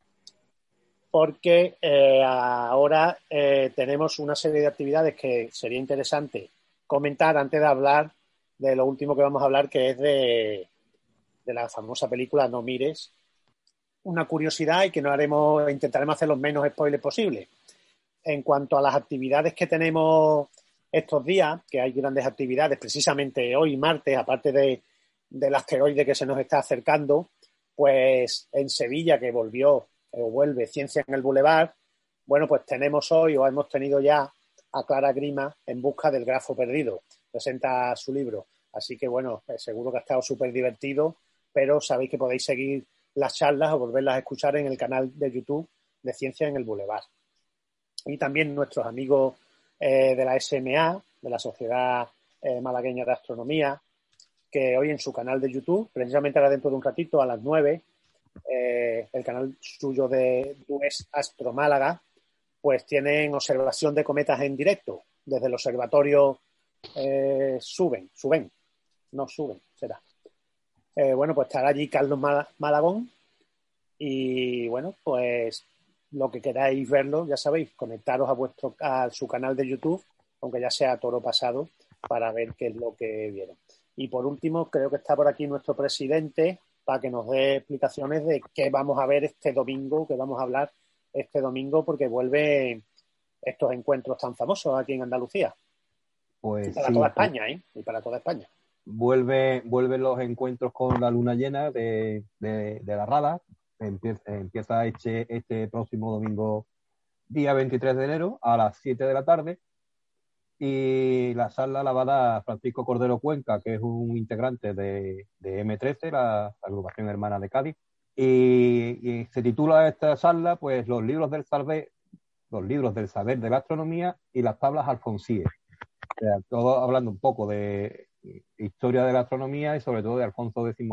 porque ahora tenemos una serie de actividades que sería interesante comentar antes de hablar de lo último que vamos a hablar, que es de la famosa película No mires. Una curiosidad y que intentaremos hacer los menos spoilers posible. En cuanto a las actividades que tenemos estos días, que hay grandes actividades, precisamente hoy, martes, aparte del asteroide que se nos está acercando, pues en Sevilla, que vuelve Ciencia en el Boulevard, bueno, pues hemos tenido ya a Clara Grima en busca del grafo perdido. Presenta su libro. Así que, bueno, seguro que ha estado súper divertido, pero sabéis que podéis seguir las charlas o volverlas a escuchar en el canal de YouTube de Ciencia en el Boulevard. Y también nuestros amigos de la SMA, de la Sociedad Malagueña de Astronomía, que hoy en su canal de YouTube, precisamente ahora dentro de un ratito, a las 9, el canal suyo de US Astro Málaga, pues tienen observación de cometas en directo desde el observatorio Suben, bueno, pues estará allí Carlos Malagón Y bueno, pues lo que queráis verlo, ya sabéis, conectaros a su canal de YouTube, aunque ya sea toro pasado, para ver qué es lo que vieron. Y por último, creo que está por aquí nuestro presidente para que nos dé explicaciones de qué vamos a ver este domingo, qué vamos a hablar este domingo, porque vuelven estos encuentros tan famosos aquí en Andalucía. Pues y para sí, toda España, ¿eh? Y para toda España. Vuelven los encuentros con la luna llena de la Rada. Empieza este próximo domingo, día 23 de enero, a las 7 de la tarde. Y la sala la va a dar Francisco Cordero Cuenca, que es un integrante de M13, la agrupación hermana de Cádiz. Y se titula esta sala, pues, los libros del saber de la astronomía y las tablas alfonsíes. O sea, todo hablando un poco de historia de la astronomía y sobre todo de Alfonso X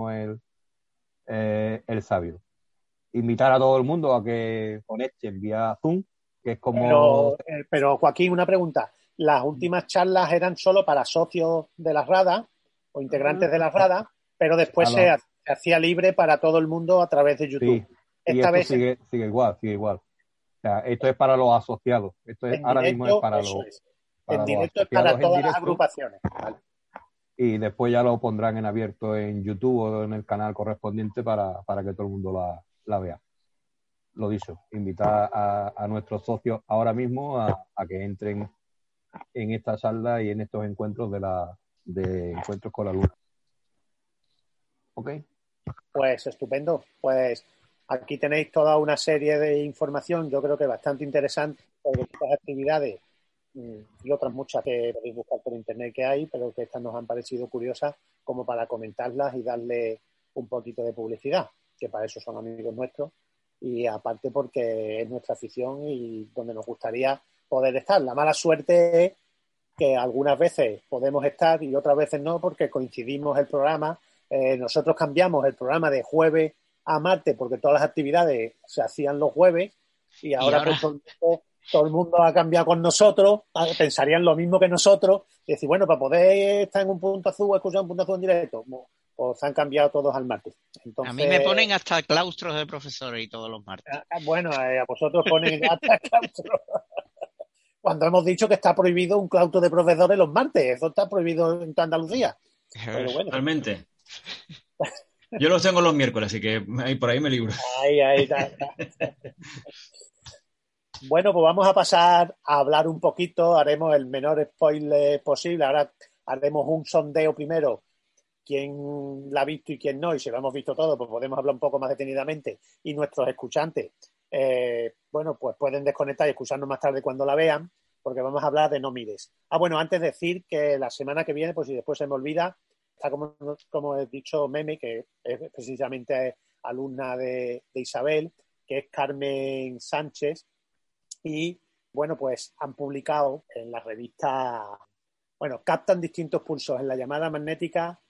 el Sabio. Invitar a todo el mundo a que conecten vía Zoom, que es como... Pero Joaquín, una pregunta. ¿Las últimas charlas eran solo para socios de la RADA o integrantes de la RADA, pero después se hacía libre para todo el mundo a través de YouTube? Sí, y esto sigue igual. O sea, esto es para los asociados. Ahora mismo es para los... En directo es para todas las agrupaciones. Vale. Y después ya lo pondrán en abierto en YouTube o en el canal correspondiente para que todo el mundo la vea. Lo dicho, invitar a nuestros socios ahora mismo a que entren en esta sala y en estos encuentros de encuentros con la luna. ¿Ok? Pues estupendo. Pues aquí tenéis toda una serie de información, yo creo que bastante interesante sobre estas actividades y otras muchas que podéis buscar por internet que hay, pero que estas nos han parecido curiosas como para comentarlas y darle un poquito de publicidad, que para eso son amigos nuestros, y aparte porque es nuestra afición y donde nos gustaría poder estar. La mala suerte es que algunas veces podemos estar y otras veces no, porque coincidimos el programa. Nosotros cambiamos el programa de jueves a martes porque todas las actividades se hacían los jueves y ahora? Pues todo el mundo ha cambiado con nosotros, pensarían lo mismo que nosotros y decir, bueno, para poder estar en un punto azul o escuchar un punto azul en directo, pues han cambiado todos al martes. Entonces, a mí me ponen hasta claustros de profesores y todos los martes. Bueno, a vosotros ponen hasta claustros. Cuando hemos dicho que está prohibido un claustro de profesores los martes, eso está prohibido en toda Andalucía. Pero bueno. Realmente. Yo los tengo los miércoles, así que por ahí me libro. Ahí está. Bueno, pues vamos a pasar a hablar un poquito, haremos el menor spoiler posible. Ahora haremos un sondeo primero, quién la ha visto y quién no, y si lo hemos visto todo, pues podemos hablar un poco más detenidamente. Y nuestros escuchantes, bueno, pues pueden desconectar y escucharnos más tarde cuando la vean, porque vamos a hablar de No mires. Bueno, antes decir que la semana que viene, pues si después se me olvida, está como he dicho Meme, que es precisamente alumna de Isabel, que es Carmen Sánchez, y bueno, pues han publicado en la revista, bueno, captan distintos pulsos en la llamarada magnética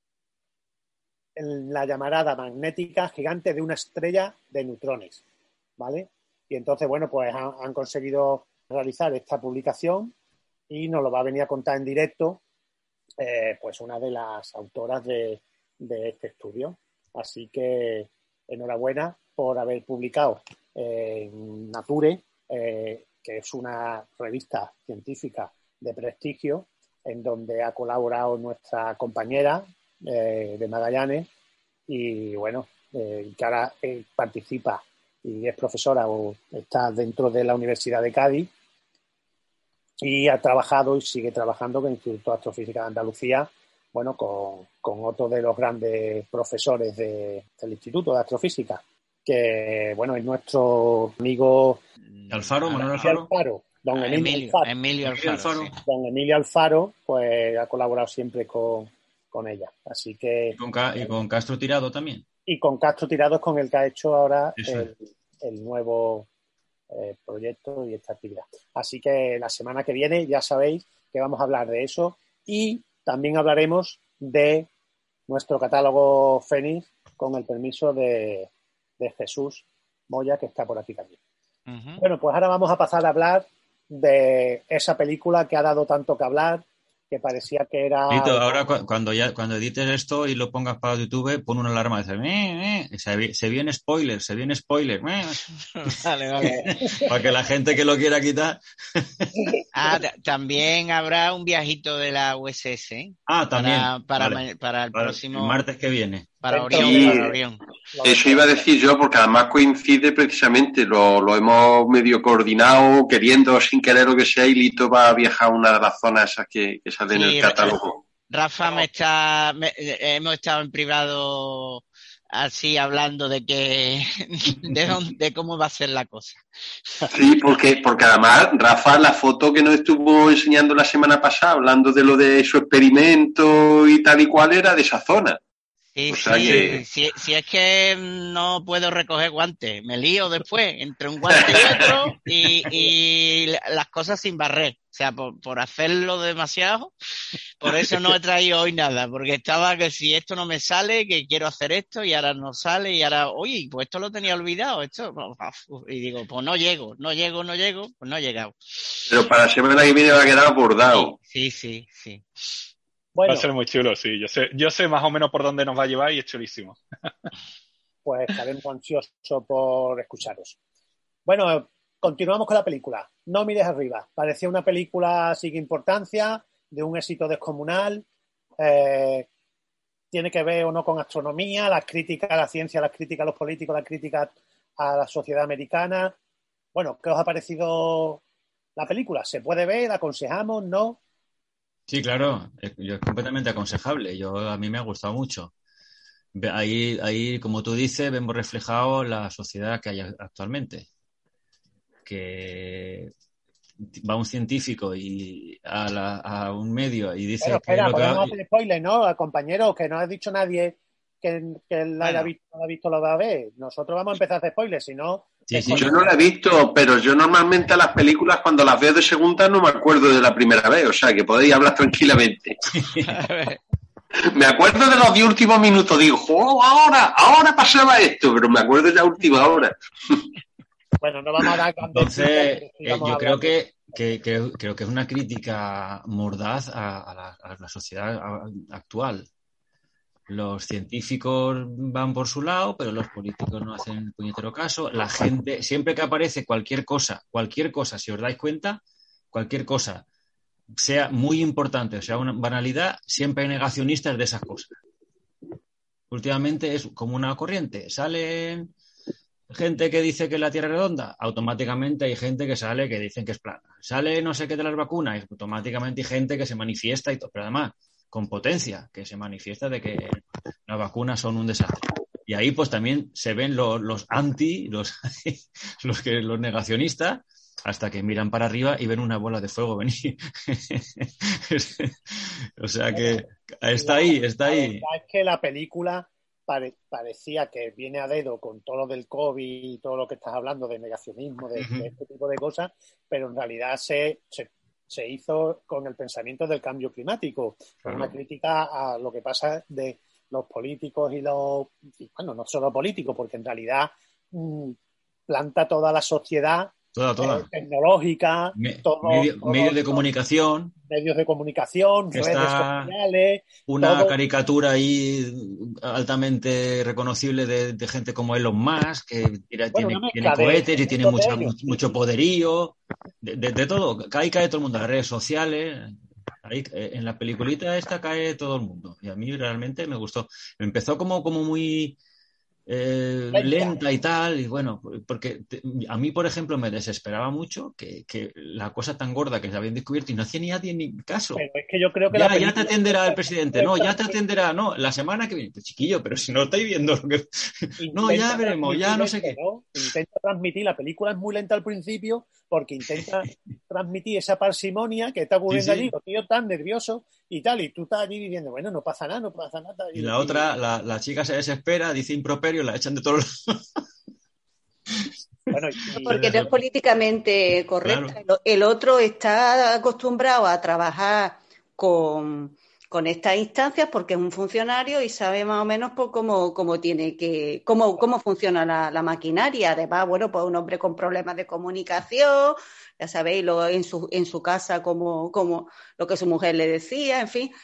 gigante de una estrella de neutrones, ¿vale? Y entonces, bueno, pues han conseguido realizar esta publicación y nos lo va a venir a contar en directo pues una de las autoras de este estudio. Así que enhorabuena por haber publicado en Nature, que es una revista científica de prestigio, en donde ha colaborado nuestra compañera de Magallanes y bueno, que ahora participa y es profesora o está dentro de la Universidad de Cádiz y ha trabajado y sigue trabajando con el Instituto de Astrofísica de Andalucía, bueno, con otro de los grandes profesores del Instituto de Astrofísica, que bueno, es nuestro amigo Manuel Alfaro. Don Emilio Alfaro. Sí. Don Emilio Alfaro, pues ha colaborado siempre con ella. Así que. Y con Castro Tirado también. Y con Castro Tirado es con el que ha hecho ahora el nuevo proyecto y esta actividad. Así que la semana que viene ya sabéis que vamos a hablar de eso y también hablaremos de nuestro catálogo Fénix con el permiso de Jesús Moya, que está por aquí también. Uh-huh. Bueno, pues ahora vamos a pasar a hablar de esa película que ha dado tanto que hablar, que parecía que era... Lito, ahora cuando edites esto y lo pongas para YouTube, pon una alarma de se viene spoiler. Vale. Para que la gente que lo quiera quitar. También habrá un viajito de la USS, ¿eh? También. Para el próximo... El martes que viene. Para Orión. Eso iba a decir yo, porque además coincide precisamente, lo hemos medio coordinado, queriendo sin querer lo que sea, y Lito va a viajar a una de las zonas esas que salen en el catálogo. Rafa hemos estado en privado así hablando de cómo va a ser la cosa. Sí, porque además Rafa, la foto que nos estuvo enseñando la semana pasada, hablando de lo de su experimento y tal y cual, era de esa zona. Sí, si es que no puedo recoger guantes, me lío después entre un guante y otro y las cosas sin barrer. O sea, por hacerlo demasiado, por eso no he traído hoy nada, porque estaba que si esto no me sale, que quiero hacer esto y ahora no sale y ahora, oye, pues esto lo tenía olvidado, y digo, pues no llego, pues no he llegado. Pero para la semana que viene va a quedar bordado. Sí. Bueno, va a ser muy chulo, sí. Yo sé más o menos por dónde nos va a llevar y es chulísimo. Pues estaremos ansiosos por escucharos. Bueno, continuamos con la película. No mires arriba. Parecía una película sin importancia, de un éxito descomunal. Tiene que ver o no con astronomía, las críticas a la ciencia, las críticas a los políticos, las críticas a la sociedad americana. Bueno, ¿qué os ha parecido la película? ¿Se puede ver? ¿Aconsejamos? ¿No? Sí, claro, es completamente aconsejable. A mí me ha gustado mucho. Ahí, como tú dices, vemos reflejado la sociedad que hay actualmente. Que va un científico y a un medio y dice... Pero espera, podemos hacer spoiler, ¿no? Compañeros, que no ha dicho nadie que la haya visto, lo va a ver. Nosotros vamos a empezar a hacer spoilers, si no... Sí. Yo no la he visto, pero yo normalmente a las películas cuando las veo de segunda no me acuerdo de la primera vez, o sea que podéis hablar tranquilamente. Me acuerdo de los 10 últimos minutos, digo, ahora pasaba esto, pero me acuerdo de la última hora. Bueno, no vamos a dar... Entonces, yo creo que es una crítica mordaz a la sociedad actual. Los científicos van por su lado, pero los políticos no hacen puñetero caso. La gente, siempre que aparece cualquier cosa, si os dais cuenta, cualquier cosa, sea muy importante o sea una banalidad, siempre hay negacionistas de esas cosas. Últimamente es como una corriente. Salen gente que dice que la Tierra es redonda, automáticamente hay gente que sale que dicen que es plana. Sale no sé qué de las vacunas, automáticamente hay gente que se manifiesta y todo, pero además con potencia, que se manifiesta de que las vacunas son un desastre. Y ahí pues también se ven los anti, los negacionistas, hasta que miran para arriba y ven una bola de fuego venir. O sea que está ahí. La verdad es que la película parecía que viene a dedo con todo lo del COVID y todo lo que estás hablando de negacionismo, de este tipo de cosas, pero en realidad se hizo con el pensamiento del cambio climático, con una crítica a lo que pasa de los políticos y bueno, no solo políticos, porque en realidad planta toda la sociedad tecnológica, medios de comunicación, redes sociales, una caricatura ahí altamente reconocible de gente como Elon Musk, que tiene cohetes y tiene mucho poderío, de todo, ahí cae todo el mundo, las redes sociales, ahí en la peliculita esta cae todo el mundo, y a mí realmente me gustó. Empezó como muy lenta y tal, y bueno, porque a mí, por ejemplo, me desesperaba mucho que la cosa tan gorda que se habían descubierto y no hacía ni nadie ni caso. Pero es que yo creo que ya te atenderá el presidente, ya te atenderá, la semana que viene, pues, chiquillo, pero si no estáis viendo lo que... No, ya veremos, ya no sé qué. Intenta transmitir, la película es muy lenta al principio porque intenta transmitir esa parsimonia que está ocurriendo allí, los tíos tan nerviosos y tal, y tú estás allí viviendo, bueno, no pasa nada. Y la otra, la chica se desespera, dice improperio, la echan de todos los... Bueno, porque no es políticamente correcto. Claro. El otro está acostumbrado a trabajar con con estas instancias porque es un funcionario y sabe más o menos pues, cómo funciona la maquinaria. Además, bueno, pues un hombre con problemas de comunicación, ya sabéis, en su casa como lo que su mujer le decía, en fin,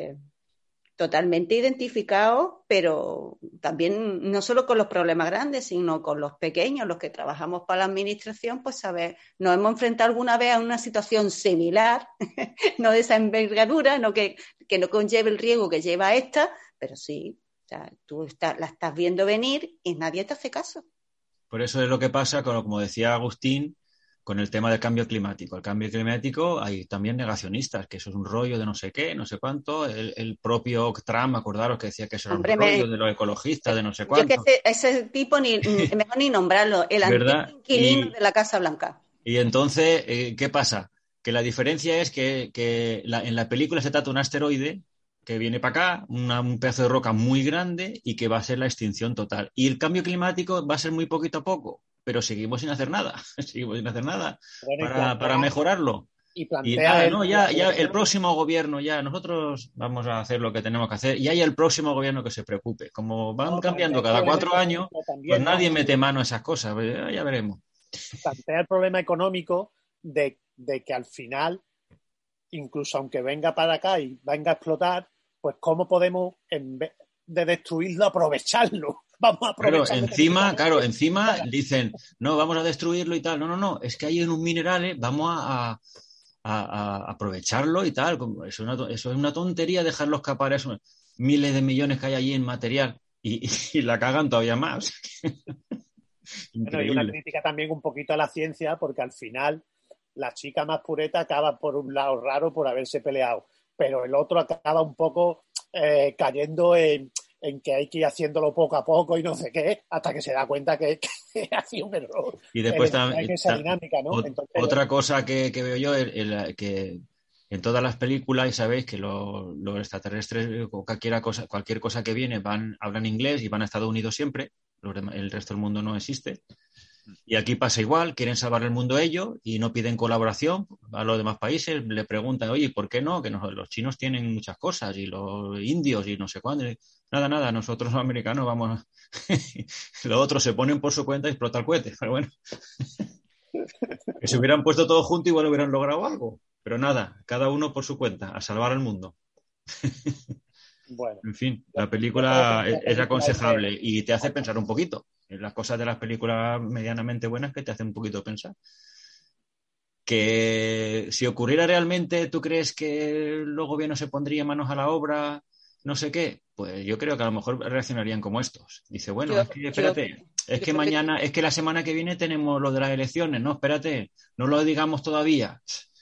totalmente identificado, pero también no solo con los problemas grandes, sino con los pequeños, los que trabajamos para la administración, pues nos hemos enfrentado alguna vez a una situación similar, no de esa envergadura, no que no conlleve el riesgo que lleva esta, pero sí, o sea, tú la estás viendo venir y nadie te hace caso. Por eso es lo que pasa, como decía Agustín, con el tema del cambio climático. El cambio climático hay también negacionistas, que eso es un rollo de no sé qué, no sé cuánto. El propio Trump, acordaros que decía que eso era un rollo de los ecologistas, de no sé cuánto. Yo que ese tipo mejor ni nombrarlo, el antiguo inquilino de la Casa Blanca. Y entonces, ¿qué pasa? Que la diferencia es que en la película se trata un asteroide que viene para acá, un pedazo de roca muy grande y que va a ser la extinción total. Y el cambio climático va a ser muy poquito a poco, pero seguimos sin hacer nada. Seguimos sin hacer nada para mejorarlo. Y nada, ¿no? Ya el próximo gobierno, ya nosotros vamos a hacer lo que tenemos que hacer y hay el próximo gobierno que se preocupe. Como van cambiando cada 4 años, pues nadie mete mano a esas cosas. Pues ya veremos. Plantea el problema económico de que al final, incluso aunque venga para acá y venga a explotar, pues cómo podemos, en vez de destruirlo, aprovecharlo. Vamos a aprovecharlo. Encima dicen, no, vamos a destruirlo y tal. No, es que hay unos minerales, vamos a aprovecharlo y tal. Eso es una tontería dejarlos escapar esos miles de millones que hay allí en material y la cagan todavía más. Bueno, y una crítica también un poquito a la ciencia, porque al final la chica más pureta acaba por un lado raro por haberse peleado, pero el otro acaba un poco cayendo en que hay que ir haciéndolo poco a poco y no sé qué, hasta que se da cuenta que ha sido un error. Y después también esa dinámica, ¿no? Entonces, otra cosa que veo yo, que en todas las películas, sabéis que los extraterrestres, cualquier cosa que viene, hablan inglés y van a Estados Unidos siempre, el resto del mundo no existe. Y aquí pasa igual, quieren salvar el mundo ellos y no piden colaboración a los demás países, le preguntan, oye, ¿por qué no? Que los chinos tienen muchas cosas y los indios y no sé cuándo. Nada, nosotros los americanos vamos los otros se ponen por su cuenta y explota el cohete, pero bueno. Que se hubieran puesto todos juntos igual hubieran logrado algo, pero nada, cada uno por su cuenta, a salvar el mundo. Bueno, en fin, la película es aconsejable y te hace pensar un poquito. Las cosas de las películas medianamente buenas que te hacen un poquito pensar. Que si ocurriera realmente, ¿tú crees que los gobiernos se pondrían manos a la obra? No sé qué. Pues yo creo que a lo mejor reaccionarían como estos. Dice, bueno, espérate, es que mañana, es que la semana que viene tenemos lo de las elecciones, ¿no? Espérate, no lo digamos todavía.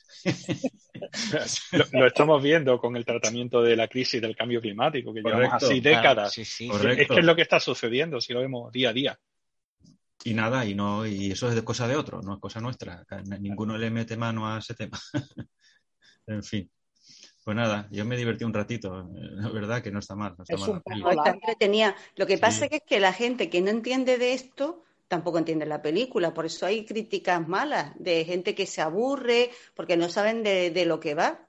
Lo estamos viendo con el tratamiento de la crisis del cambio climático, que llevamos así décadas. Sí, es que es lo que está sucediendo, si lo vemos día a día. Y nada, y eso es cosa de otro, no es cosa nuestra. Ninguno le mete mano a ese tema. En fin. Pues nada, yo me divertí un ratito, la verdad que no está mal. Está entretenida. Lo que pasa es que la gente que no entiende de esto tampoco entiende la película, por eso hay críticas malas de gente que se aburre porque no saben de lo que va,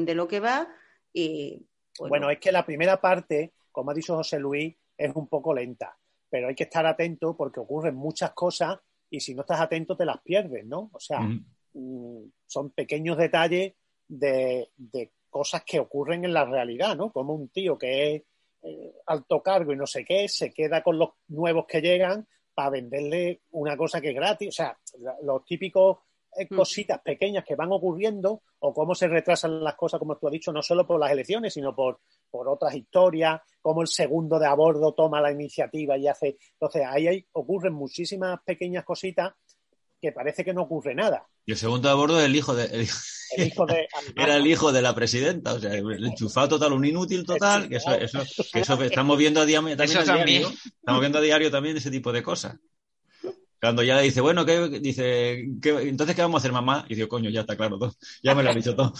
y bueno, es que la primera parte, como ha dicho José Luis, es un poco lenta, pero hay que estar atento porque ocurren muchas cosas y si no estás atento te las pierdes, ¿no? O sea, son pequeños detalles de cosas que ocurren en la realidad, ¿no? Como un tío que es alto cargo y no sé qué, se queda con los nuevos que llegan para venderle una cosa que es gratis. O sea, los típicos cositas pequeñas que van ocurriendo o cómo se retrasan las cosas, como tú has dicho, no solo por las elecciones, sino por otras historias, cómo el segundo de a bordo toma la iniciativa y hace... Entonces, ahí ocurren muchísimas pequeñas cositas que parece que no ocurre nada. Y el segundo de a bordo es el hijo de... Era el hijo de la presidenta, o sea, el enchufado total, un inútil total, que eso estamos viendo a diario también. Estamos viendo a diario también ese tipo de cosas. Cuando ya le dice, bueno, entonces ¿qué vamos a hacer, mamá? Y digo, coño, ya está claro todo, ya me lo ha dicho todo.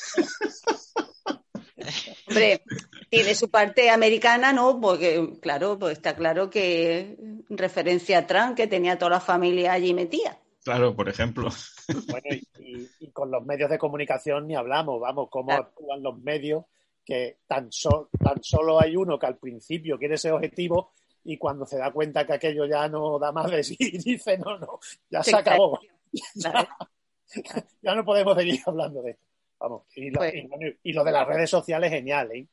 Hombre, tiene su parte americana, ¿no? Porque, claro, pues está claro que referencia a Trump, que tenía toda la familia allí metida. Claro, por ejemplo. Bueno, y con los medios de comunicación ni hablamos, vamos, cómo actúan los medios, que tan solo hay uno que al principio quiere ser objetivo y cuando se da cuenta que aquello ya no da más de sí, dice, no, ya se acabó. Ya no podemos seguir hablando de esto. Vamos, y lo de las redes sociales, genial, ¿eh?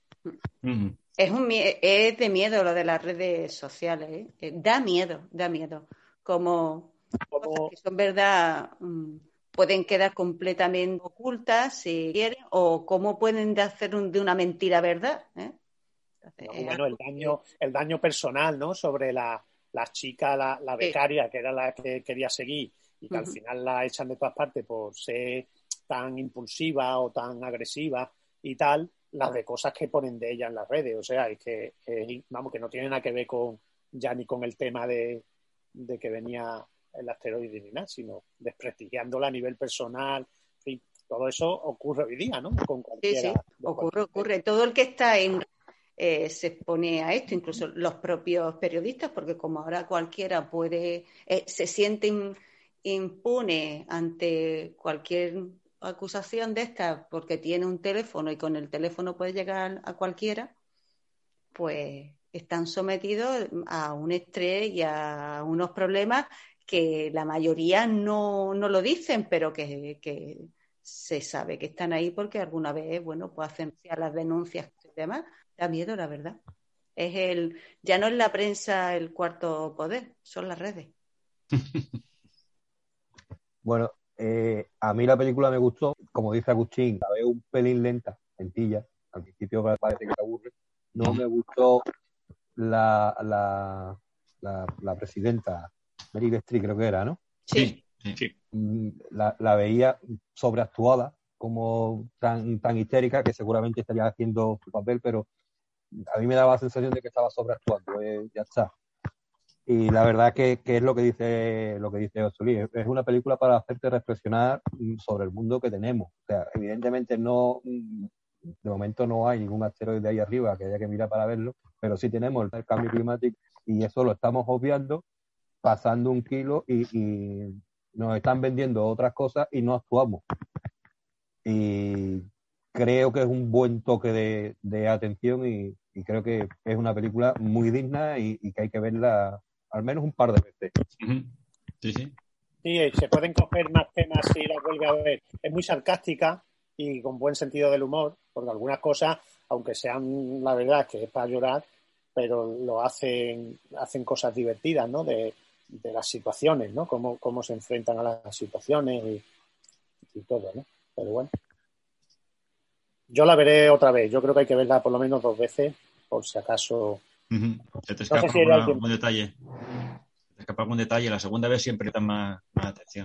Es de miedo lo de las redes sociales, ¿eh? Da miedo. Como cosas que son verdad, pueden quedar completamente ocultas si quieren, o cómo pueden hacer de una mentira verdad, ¿eh? Entonces, bueno, el daño personal, ¿no? Sobre la chica, la becaria, que era la que quería seguir y que al final la echan de todas partes por ser tan impulsiva o tan agresiva y tal, las de cosas que ponen de ella en las redes. O sea, es que, vamos, que no tiene nada que ver ya ni con el tema de que venía el asteroide ni nada, sino desprestigiándola a nivel personal. En fin, todo eso ocurre hoy día, ¿no? Con cualquiera. Sí, ocurre. Todo el que está se expone a esto, incluso los propios periodistas, porque como ahora cualquiera se siente impune ante cualquier acusación de esta porque tiene un teléfono y con el teléfono puede llegar a cualquiera, pues están sometidos a un estrés y a unos problemas que la mayoría no lo dicen, pero que se sabe que están ahí porque alguna vez, bueno, pues hacen las denuncias y demás. Da miedo, la verdad. Ya no es la prensa el cuarto poder, son las redes. Bueno, a mí la película me gustó, como dice Agustín, la veo un pelín lenta, lentilla, al principio parece que te aburre. No me gustó la presidenta, Meryl Streep creo que era, ¿no? Sí. La veía sobreactuada, como tan histérica, que seguramente estaría haciendo su papel, pero a mí me daba la sensación de que estaba sobreactuando, ya está. Y la verdad que es lo que dice José Luis, es una película para hacerte reflexionar sobre el mundo que tenemos. O sea, evidentemente de momento no hay ningún asteroide ahí arriba que haya que mirar para verlo, pero sí tenemos el cambio climático y eso lo estamos obviando, pasando un kilo y nos están vendiendo otras cosas y no actuamos. Y creo que es un buen toque de atención y creo que es una película muy digna y que hay que verla al menos un par de veces. Sí. Sí, se pueden coger más temas si las vuelve a ver. Es muy sarcástica y con buen sentido del humor, porque algunas cosas, aunque sean, la verdad, que es para llorar, pero lo hacen cosas divertidas, ¿no? De las situaciones, ¿no? Cómo se enfrentan a las situaciones y todo, ¿no? Pero bueno. Yo la veré otra vez. Yo creo que hay que verla por lo menos 2 veces, por si acaso. Se te escapa algún detalle. Se te escapa algún detalle. La segunda vez siempre da más atención.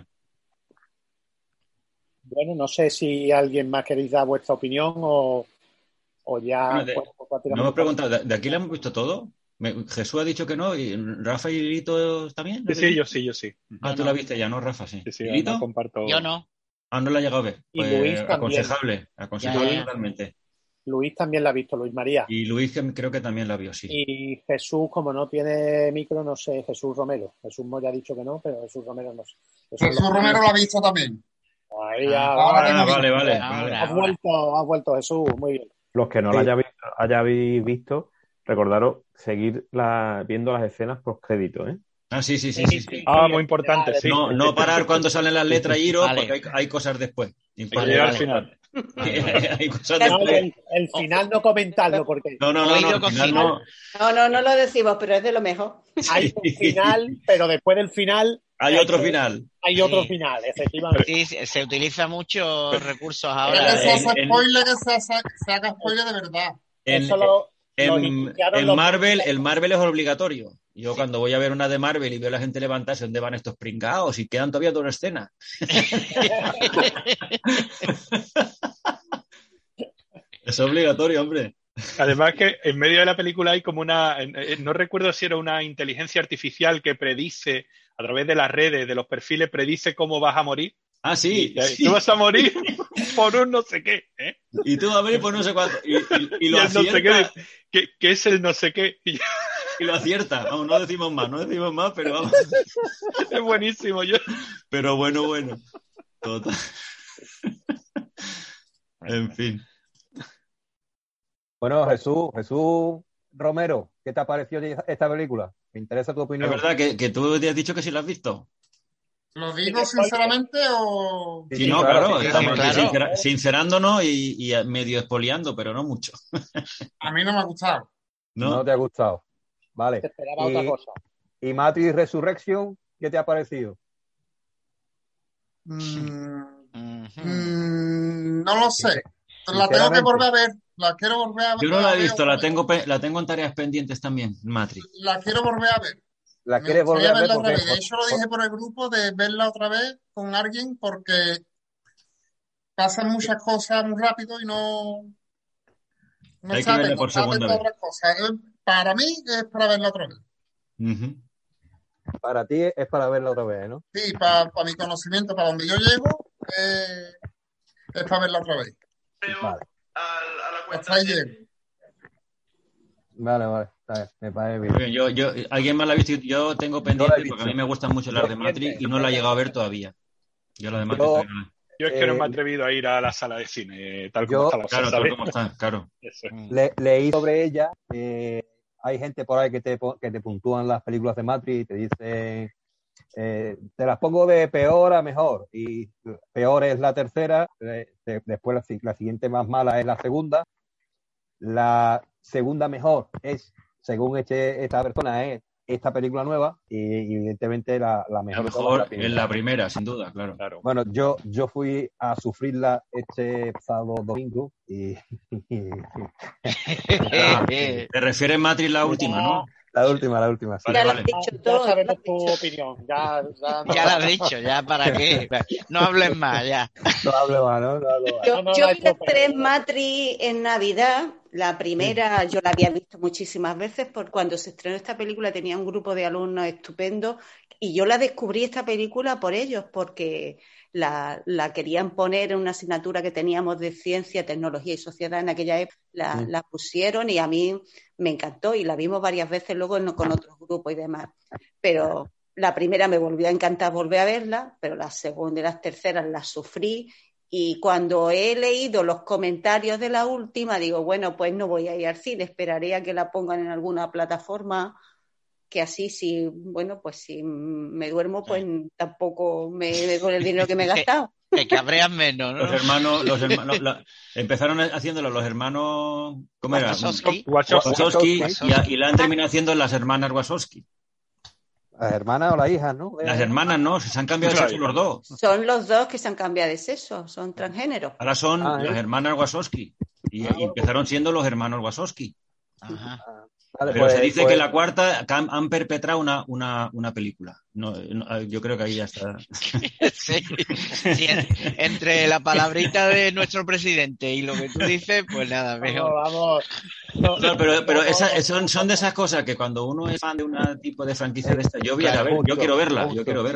Bueno, no sé si alguien más queréis dar vuestra opinión o ya. No hemos preguntado, ¿de aquí la hemos visto todo? Jesús ha dicho que no, y Rafa y Lito también. Sí, yo sí. Tú la viste ya, ¿no, Rafa? Sí. ¿Lito? No comparto. Yo no. No la ha llegado a ver. Pues, y Luis aconsejable totalmente. Luis también la ha visto, Luis María. Y Luis creo que también la vio, sí. Y Jesús, como no tiene micro, no sé, Jesús Romero. Jesús Moya ha dicho que no, pero Jesús Romero no sé. Jesús Romero la ha visto también. Vale. Has vuelto Jesús, muy bien. Los que no la hayáis visto, recordaros seguir viendo las escenas post crédito, ¿eh? Sí. Muy importante, sí. No parar cuando salen las letras Iro, porque hay cosas después. Al final. Hay cosas después. El final no comentarlo, porque... No lo decimos, pero es de lo mejor. Hay un final, pero después del final... Hay otro final. Hay otro final, efectivamente. Sí, se utiliza muchos recursos ahora. Pero se hace spoiler, que se haga spoiler de verdad. En Marvel, el Marvel es obligatorio. Yo cuando voy a ver una de Marvel y veo a la gente levantarse, ¿dónde van estos pringados? Y quedan todavía 2 escenas. Es obligatorio, hombre. Además que en medio de la película hay como no recuerdo si era una inteligencia artificial que predice, a través de las redes, de los perfiles, predice cómo vas a morir. Sí. Tú vas a morir por un no sé qué, ¿eh? Y tú vas a morir por no sé cuánto. Y lo acierta. No sé qué, que es el no sé qué. Y lo acierta. Vamos, no decimos más, pero vamos. Es buenísimo. Pero bueno. Total. En fin. Bueno, Jesús Romero, ¿qué te ha parecido esta película? Me interesa tu opinión. Es verdad que tú te has dicho que sí la has visto. ¿Lo digo sinceramente o...? Sí, no, claro, sí, estamos aquí claro. sincerándonos y medio espoliando, pero no mucho. A mí no me ha gustado. No te ha gustado. Vale. Te esperaba otra cosa. ¿Y Matrix Resurrection, qué te ha parecido? No lo sé. La tengo que volver a ver. La quiero volver a ver. Yo no la he visto, la tengo en tareas pendientes también, Matrix. La quiero volver a ver. ¿La quieres volver a ver? Verla otra vez. De hecho, lo dije por el grupo de verla otra vez con alguien porque pasan muchas cosas muy rápido y no Hay que verla por segunda vez. Para mí es para verla otra vez. Para ti es para verla otra vez, ¿no? Sí, para mi conocimiento, para donde yo llego, es para verla otra vez. Vale. A la cuenta de llego. Vale. Me parece bien. Muy bien. ¿Alguien más la ha visto? Yo tengo pendiente porque a mí me gustan mucho las de Matrix y no la he llegado a ver todavía. Yo la de Matrix. Yo es que no me he atrevido a ir a la sala de cine, tal como está la cosa. Tal como está, claro. Leí sobre ella. Hay gente por ahí que te puntúan las películas de Matrix y te dicen te las pongo de peor a mejor. Y peor es la tercera, después la siguiente más mala es la segunda. La segunda mejor es, según esta persona, es esta película nueva y evidentemente la mejor es la primera, sin duda, claro. Bueno, yo fui a sufrirla este sábado domingo y te refieres Matrix la última, ¿no? La última. Sí. Ya lo has dicho todo. Ya sabemos tu opinión. Ya lo has dicho, ya para qué. No hables más, ya. No hable más, ¿no? Yo vi las 3 Matrix en Navidad. La primera yo la había visto muchísimas veces, por cuando se estrenó esta película tenía un grupo de alumnos estupendo y yo la descubrí esta película por ellos, porque la querían poner en una asignatura que teníamos de ciencia, tecnología y sociedad en aquella época, la pusieron y a mí me encantó y la vimos varias veces luego con otros grupos y demás. Pero la primera me volvió a encantar volver a verla, pero la segunda y las terceras las sufrí. Y cuando he leído los comentarios de la última, digo, bueno, pues no voy a ir al cine, esperaré a que la pongan en alguna plataforma, que así si me duermo, pues tampoco me duele el dinero que me he gastado. Que cabrean menos, ¿no? Los hermanos empezaron haciéndolo los hermanos, ¿cómo era? Wachowski, y la han terminado haciendo las hermanas Wachowski. Las hermanas o las hijas, ¿no? Las hermanas no, se han cambiado de sexo los dos. Son los dos que se han cambiado de sexo, son transgéneros. Ahora son las hermanas Wachowski y empezaron siendo los hermanos Wachowski. Ajá. Vale, pero se dice que la cuarta han perpetrado una película. No, yo creo que ahí ya está. Sí, entre la palabrita de nuestro presidente y lo que tú dices, pues nada, mejor. Vamos. No, pero son de esas cosas que cuando uno es fan de un tipo de franquicia de esta, yo quiero verla.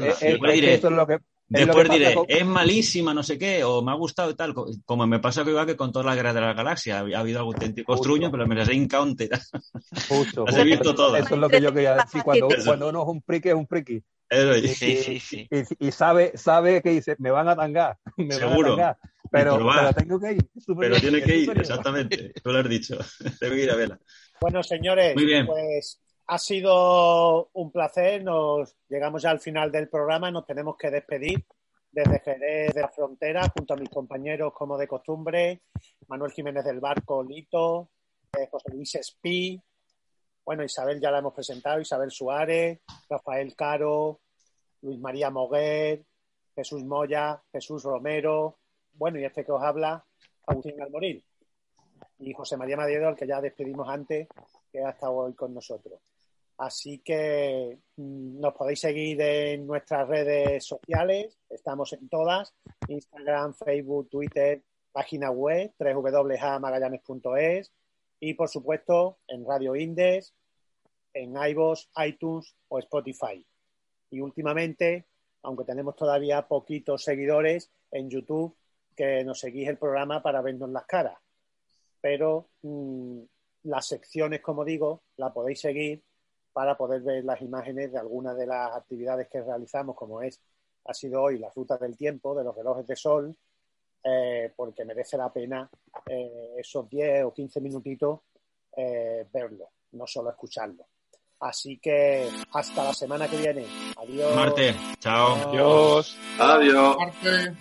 Después diré, es malísima, no sé qué, o me ha gustado y tal, como me pasa que con todas las guerras de la galaxia. Ha habido auténticos truños, pero me las he encounter. Justo. Las he visto todas. Eso es lo que yo quería decir. Cuando uno es un friki, es un friki. Sí. Y sabe que dice, me van a tangar. Seguro. Pero tengo que ir. Pero tiene que ir, exactamente. Tú lo has dicho. Tengo que ir a verla. Bueno, señores, muy bien. Pues ha sido un placer. Llegamos ya al final del programa. Nos tenemos que despedir desde Jerez de la Frontera, junto a mis compañeros, como de costumbre, Manuel Jiménez del Barco, Lito, José Luis Espí. Bueno, Isabel ya la hemos presentado, Isabel Suárez, Rafael Caro, Luis María Moguer, Jesús Moya, Jesús Romero, bueno, y este que os habla, Agustín Almoril, y José María Madiedo, al que ya despedimos antes, que ha estado hoy con nosotros. Así que nos podéis seguir en nuestras redes sociales, estamos en todas, Instagram, Facebook, Twitter, página web, www.amagallanes.es, y por supuesto en Radio Indes, en iVoox, iTunes o Spotify. Y últimamente, aunque tenemos todavía poquitos seguidores, en YouTube, que nos seguís el programa para vernos las caras. Pero las secciones, como digo, la podéis seguir para poder ver las imágenes de algunas de las actividades que realizamos, como ha sido hoy la ruta del tiempo, de los relojes de sol, porque merece la pena esos 10 o 15 minutitos verlo, no solo escucharlo. Así que hasta la semana que viene. Adiós. Marte, chao. Adiós. Adiós. Marte.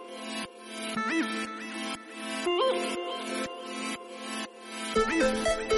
Thank you.